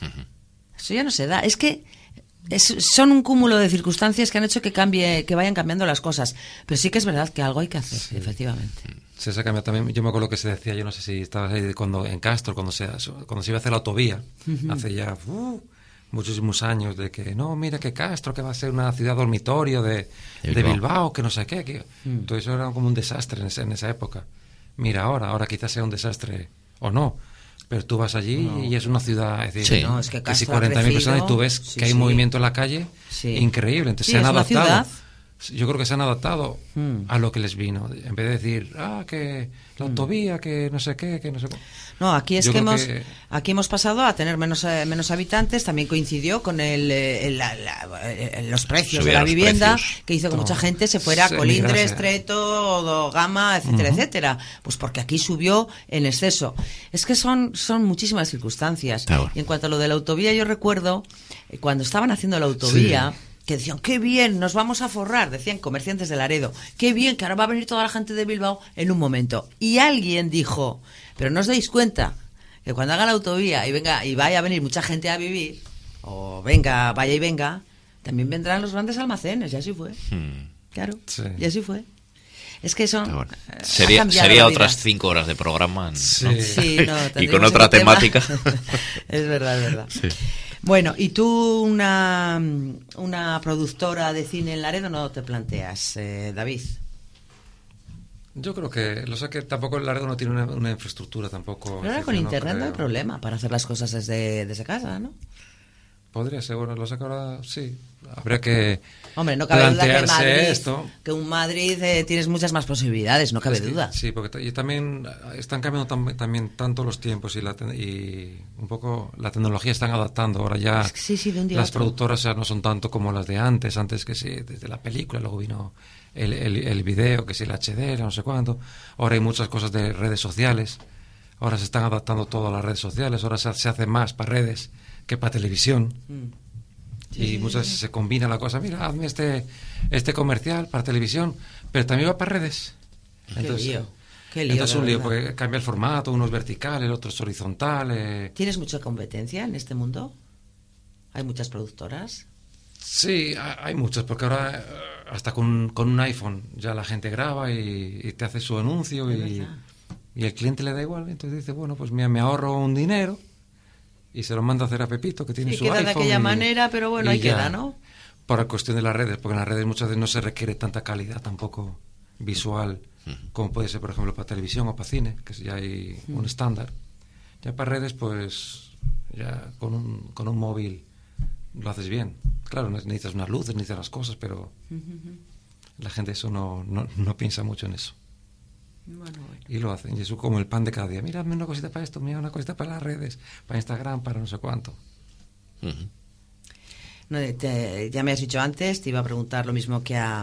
Eso ya no se da. Es que es- son un cúmulo de circunstancias que han hecho que cambie, que vayan cambiando las cosas. Pero sí que es verdad que algo hay que hacer, efectivamente. Se se cambia también. Yo me acuerdo que se decía, yo no sé si estabas ahí cuando en Castro, cuando se, cuando se iba a hacer la autovía, hace ya uh, muchísimos años, de que no, mira que Castro, que va a ser una ciudad dormitorio de, De de Bilbao. Bilbao, que no sé qué. Que, Entonces eso era como un desastre en esa, en esa época. Mira ahora, ahora quizás sea un desastre o no. Pero tú vas allí No. y es una ciudad, es decir, Sí. No, es que casi Castro ha cuarenta mil crecido. personas y tú ves Sí, que hay sí. movimiento en la calle Sí. increíble. Entonces Sí, se han es una adaptado. ciudad. Yo creo que se han adaptado Mm. a lo que les vino. En vez de decir, ah, que la autovía, que no sé qué, que no sé qué. No, aquí es Yo que creo hemos que- aquí hemos pasado a tener menos eh, menos habitantes. También coincidió con el, eh, el- la- la- eh, los precios de Subieron la los vivienda, precios. que hizo que Todo. mucha gente se fuera a Se Colindres, emigrase. Estreto, Gama, etcétera, etcétera. Pues porque aquí subió en exceso. Es que son son muchísimas circunstancias. Claro. Y en cuanto a lo de la autovía, yo recuerdo eh, cuando estaban haciendo la autovía. Sí. Que decían, qué bien, nos vamos a forrar, decían comerciantes de Laredo, qué bien, que ahora va a venir toda la gente de Bilbao en un momento. Y alguien dijo, pero no os dais cuenta que cuando haga la autovía y venga y vaya a venir mucha gente a vivir, o venga, vaya y venga, también vendrán los grandes almacenes, y así fue. Hmm. Claro, Sí. y así fue. Es que son... Pero bueno, eh, ha sería cambiado sería la vida. otras cinco horas de programa, ¿no? Sí. Sí, no, Y tendríamos con otra ese tema. temática. Es verdad, es verdad. Sí. Bueno, ¿y tú una, una productora de cine en Laredo no te planteas, eh, David? Yo creo que, lo sé que tampoco el Laredo no tiene una, una infraestructura tampoco. Pero ahora es con decir, internet no hay creo. problema para hacer las cosas desde, desde casa, ¿no? Podría ser, bueno, lo sé que ahora sí. Habría que Hombre, no cabe duda que en plantearse Madrid, esto. que un Madrid eh, tienes muchas más posibilidades, no cabe Es que- duda. Sí, porque ta- y también están cambiando tam- también tanto los tiempos y, la te- y un poco la tecnología están adaptando. Ahora ya Es que sí, sí, de un día a las otro. productoras ya no son tanto como las de antes. Antes que sí, desde la película, luego vino el, el, el video, que sí, el H D, no sé cuánto. Ahora hay muchas cosas de redes sociales. Ahora se están adaptando todo a las redes sociales. Ahora se, se hace más para redes que para televisión. Mm. Y muchas veces se combina la cosa, mira, hazme este, este comercial para televisión, pero también va para redes. Qué lío, qué lío, entonces de un lío, verdad. porque cambia el formato, uno es vertical, el otro es horizontal. eh. ¿Tienes mucha competencia en este mundo? ¿Hay muchas productoras? Sí, ha- hay muchos, porque ahora eh, hasta con, con un iPhone ya la gente graba y, y te hace su anuncio Es y, verdad. y el cliente le da igual, entonces dice, bueno, pues mira, me ahorro un dinero y se lo manda a hacer a Pepito, que tiene Sí, su queda iPhone. de aquella y- manera, pero bueno, y ahí ya. queda, ¿no? Para cuestión de las redes, porque en las redes muchas veces no se requiere tanta calidad tampoco visual como puede ser, por ejemplo, para televisión o para cine, que ya hay un estándar. Ya para redes, pues ya con un, con un móvil lo haces bien. Claro, necesitas unas luces, necesitas las cosas, pero la gente eso no, no, no piensa mucho en eso. Bueno, bueno. Y lo hacen, y eso como el pan de cada día. Mira, hazme una cosita para esto, mira, una cosita para las redes, para Instagram, para no sé cuánto. Ujú. No, te- ya me has dicho antes, te iba a preguntar lo mismo que a,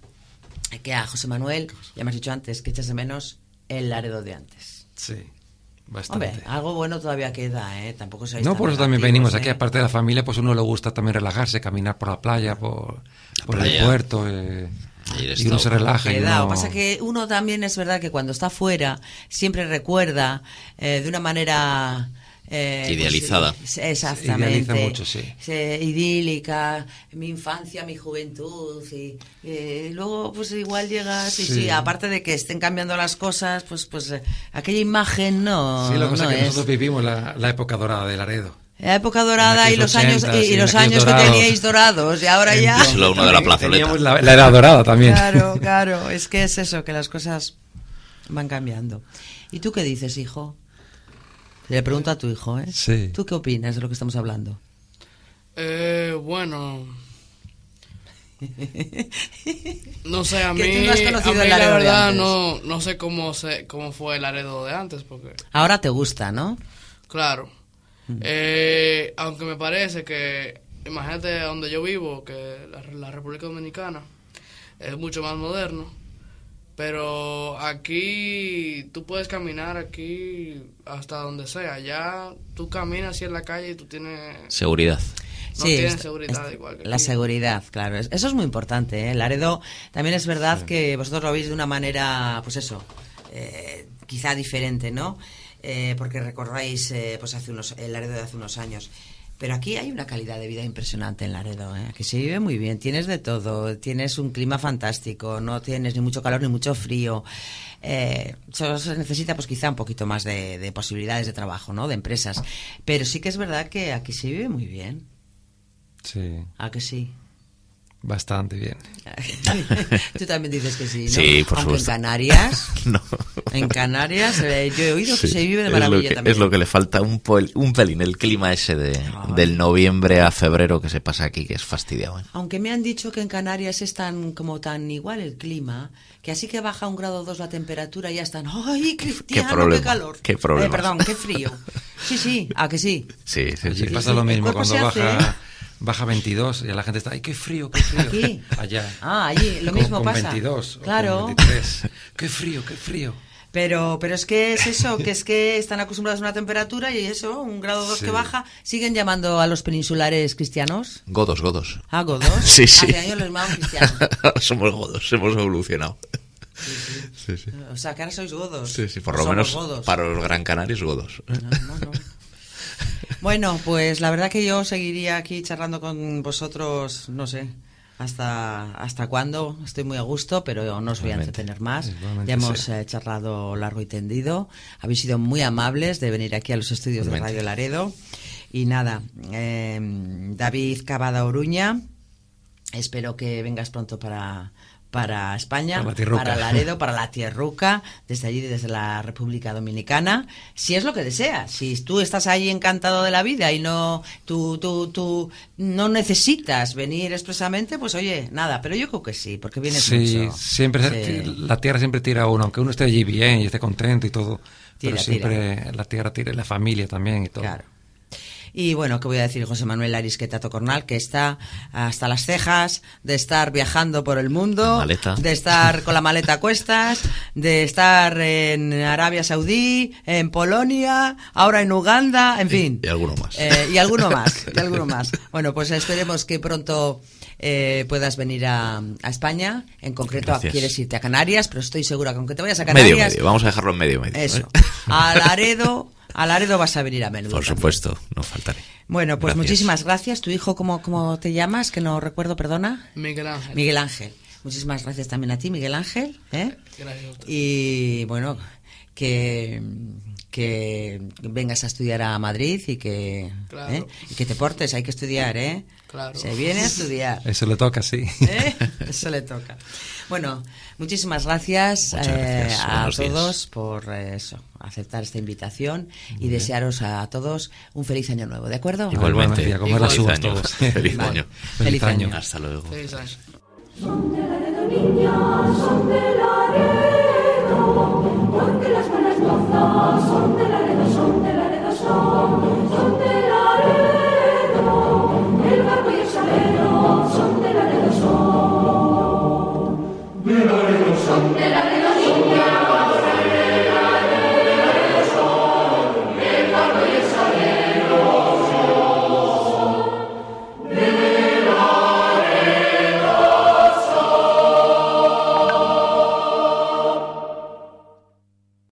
que a José Manuel. Ya me has dicho antes que echas de menos el Laredo de antes. Sí, bastante. Hombre, algo bueno todavía queda, ¿eh? Tampoco seáis No, tan por eso también negativos, venimos aquí, ¿eh? aparte de la familia, pues uno le gusta también relajarse, caminar por la playa, por, por el playa. puerto, eh, Ayer y uno estaba- se relaja. y Queda. Lo uno- que pasa que uno también es verdad que cuando está fuera siempre recuerda eh, de una manera eh, Idealizada. pues, exactamente. Idealiza mucho, sí. Eh, idílica, mi infancia, mi juventud. Y eh, luego, pues igual llegas y Sí. sí, aparte de que estén cambiando las cosas, pues, pues eh, aquella imagen no. Sí, lo que pasa no es que es. nosotros vivimos la, la época dorada de Laredo. La época dorada En y los aquellos años ochentas, y, y y en los aquellos años que dorados. teníais dorados y ahora ya. Entonces, lo uno de la plazoleta. Teníamos la, la era dorada también. Claro, claro, es que es eso, que las cosas van cambiando. ¿Y tú qué dices, hijo? Le pregunto a tu hijo, ¿eh? Sí. ¿Tú qué opinas de lo que estamos hablando? Eh, bueno, no sé, a mí, Que tú no has a conocido mí el la Laredo de verdad antes. no, no sé cómo se, cómo fue el Laredo de antes, porque Ahora te gusta, ¿no? claro, eh, aunque me parece que, imagínate donde yo vivo, que la, la República Dominicana es mucho más moderno, pero aquí tú puedes caminar aquí hasta donde sea, ya tú caminas así en la calle y tú tienes... Seguridad. No tienen es- seguridad es- igual que la aquí. seguridad, claro. es- Eso es muy importante, ¿eh? Laredo también es verdad que vosotros lo veis de una manera, pues eso, eh, quizá diferente, ¿no? Eh, porque recordáis, eh, pues hace unos, el Laredo de hace unos años. Pero aquí hay una calidad de vida impresionante en Laredo, ¿eh? Que se vive muy bien, tienes de todo, tienes un clima fantástico, no tienes ni mucho calor ni mucho frío. Eh, solo se necesita pues quizá un poquito más de, de posibilidades de trabajo, ¿no? De empresas. Pero sí que es verdad que aquí se vive muy bien. Sí. ¿A que sí? Bastante bien. Tú también dices que sí, ¿no? Sí, por Aunque supuesto. en Canarias, No. en Canarias, eh, yo he oído que Sí, se vive de es maravilla lo que, también. es lo que le falta un, pel- un pelín, el clima ese de, del noviembre a febrero que se pasa aquí, que es fastidiado. ¿eh? Aunque me han dicho que en Canarias es tan como tan igual el clima, que así que baja un grado o dos la temperatura ya están, ¡ay, Cristiano, qué, problema, calor! qué problema. Eh, perdón, qué frío. Sí, sí, ¿a que sí? Sí, sí, Allí sí. pasa sí. lo El mismo cuerpo cuando se baja, hace, baja veintidós y la gente está, ¡ay, qué frío, qué frío! Aquí. Allá. Ah, allí, lo Con- mismo con pasa. veintidós Claro. o con veintitrés. ¡Qué frío, qué frío! Pero, pero es que es eso, que es que están acostumbrados a una temperatura y eso, un grado o dos Sí. que baja, siguen llamando a los peninsulares cristianos. Godos, godos. Ah, godos. Sí, sí. Hace años los llamaban cristianos. Somos godos, hemos evolucionado. Sí, sí. O sea, que ahora sois godos. Sí, sí, por O lo somos menos godos. para los Gran Canarios, godos. No, no, no. Bueno, pues la verdad que yo seguiría aquí charlando con vosotros, no sé, hasta hasta cuándo. Estoy muy a gusto, pero no os voy a Igualmente, entretener más. igualmente, Ya hemos sí. eh, charlado largo y tendido. Habéis sido muy amables de venir aquí a los estudios de Igualmente. Radio Laredo. Y nada, eh, David Cavada Oruña, espero que vengas pronto para... para España, Para la tierruca. para Laredo, para la Tierruca, desde allí, desde la República Dominicana, si es lo que deseas. Si tú estás ahí encantado de la vida y no tú, tú, tú no necesitas venir expresamente, pues oye, nada, pero yo creo que sí, porque vienes Sí, mucho. siempre Sí. la tierra siempre tira a uno, aunque uno esté allí bien y esté contento y todo, Tira, pero siempre la tierra tira y la familia también y todo. Claro. Y bueno, ¿qué voy a decir, José Manuel Arisqueta Tocornal? Que está hasta las cejas de estar viajando por el mundo, Maleta. de estar con la maleta a cuestas, de estar en Arabia Saudí, en Polonia, ahora en Uganda, en fin. Y alguno más. Eh, y alguno más, y alguno más. Bueno, pues esperemos que pronto eh, puedas venir a, a España. En concreto, Gracias. quieres irte a Canarias, pero estoy segura que aunque te vayas a Canarias... Medio, medio. Vamos a dejarlo en medio, medio. Eso. ¿eh? A Laredo, a Laredo vas a venir a menudo. Por también. supuesto, no faltaré. Bueno, pues Gracias. muchísimas gracias. ¿Tu hijo cómo, cómo te llamas? Que no recuerdo, perdona. Miguel Ángel. Miguel Ángel. Muchísimas gracias también a ti, Miguel Ángel. ¿eh? Gracias a usted. Y bueno, que, que vengas a estudiar a Madrid y que, Claro. ¿eh? y que te portes. Hay que estudiar, ¿eh? Claro. Se viene a estudiar. Eso le toca, sí. ¿Eh? Eso le toca. Bueno, muchísimas gracias, Muchas eh, gracias. a Buenos días. todos por eh, eso, aceptar esta invitación y desearos a todos un feliz año nuevo, ¿de acuerdo? Igualmente. Y a comer las Feliz uvas año. todos. Feliz Vale. año. Feliz año. Hasta luego. Feliz año. Son de Laredo, niña, son de Laredo.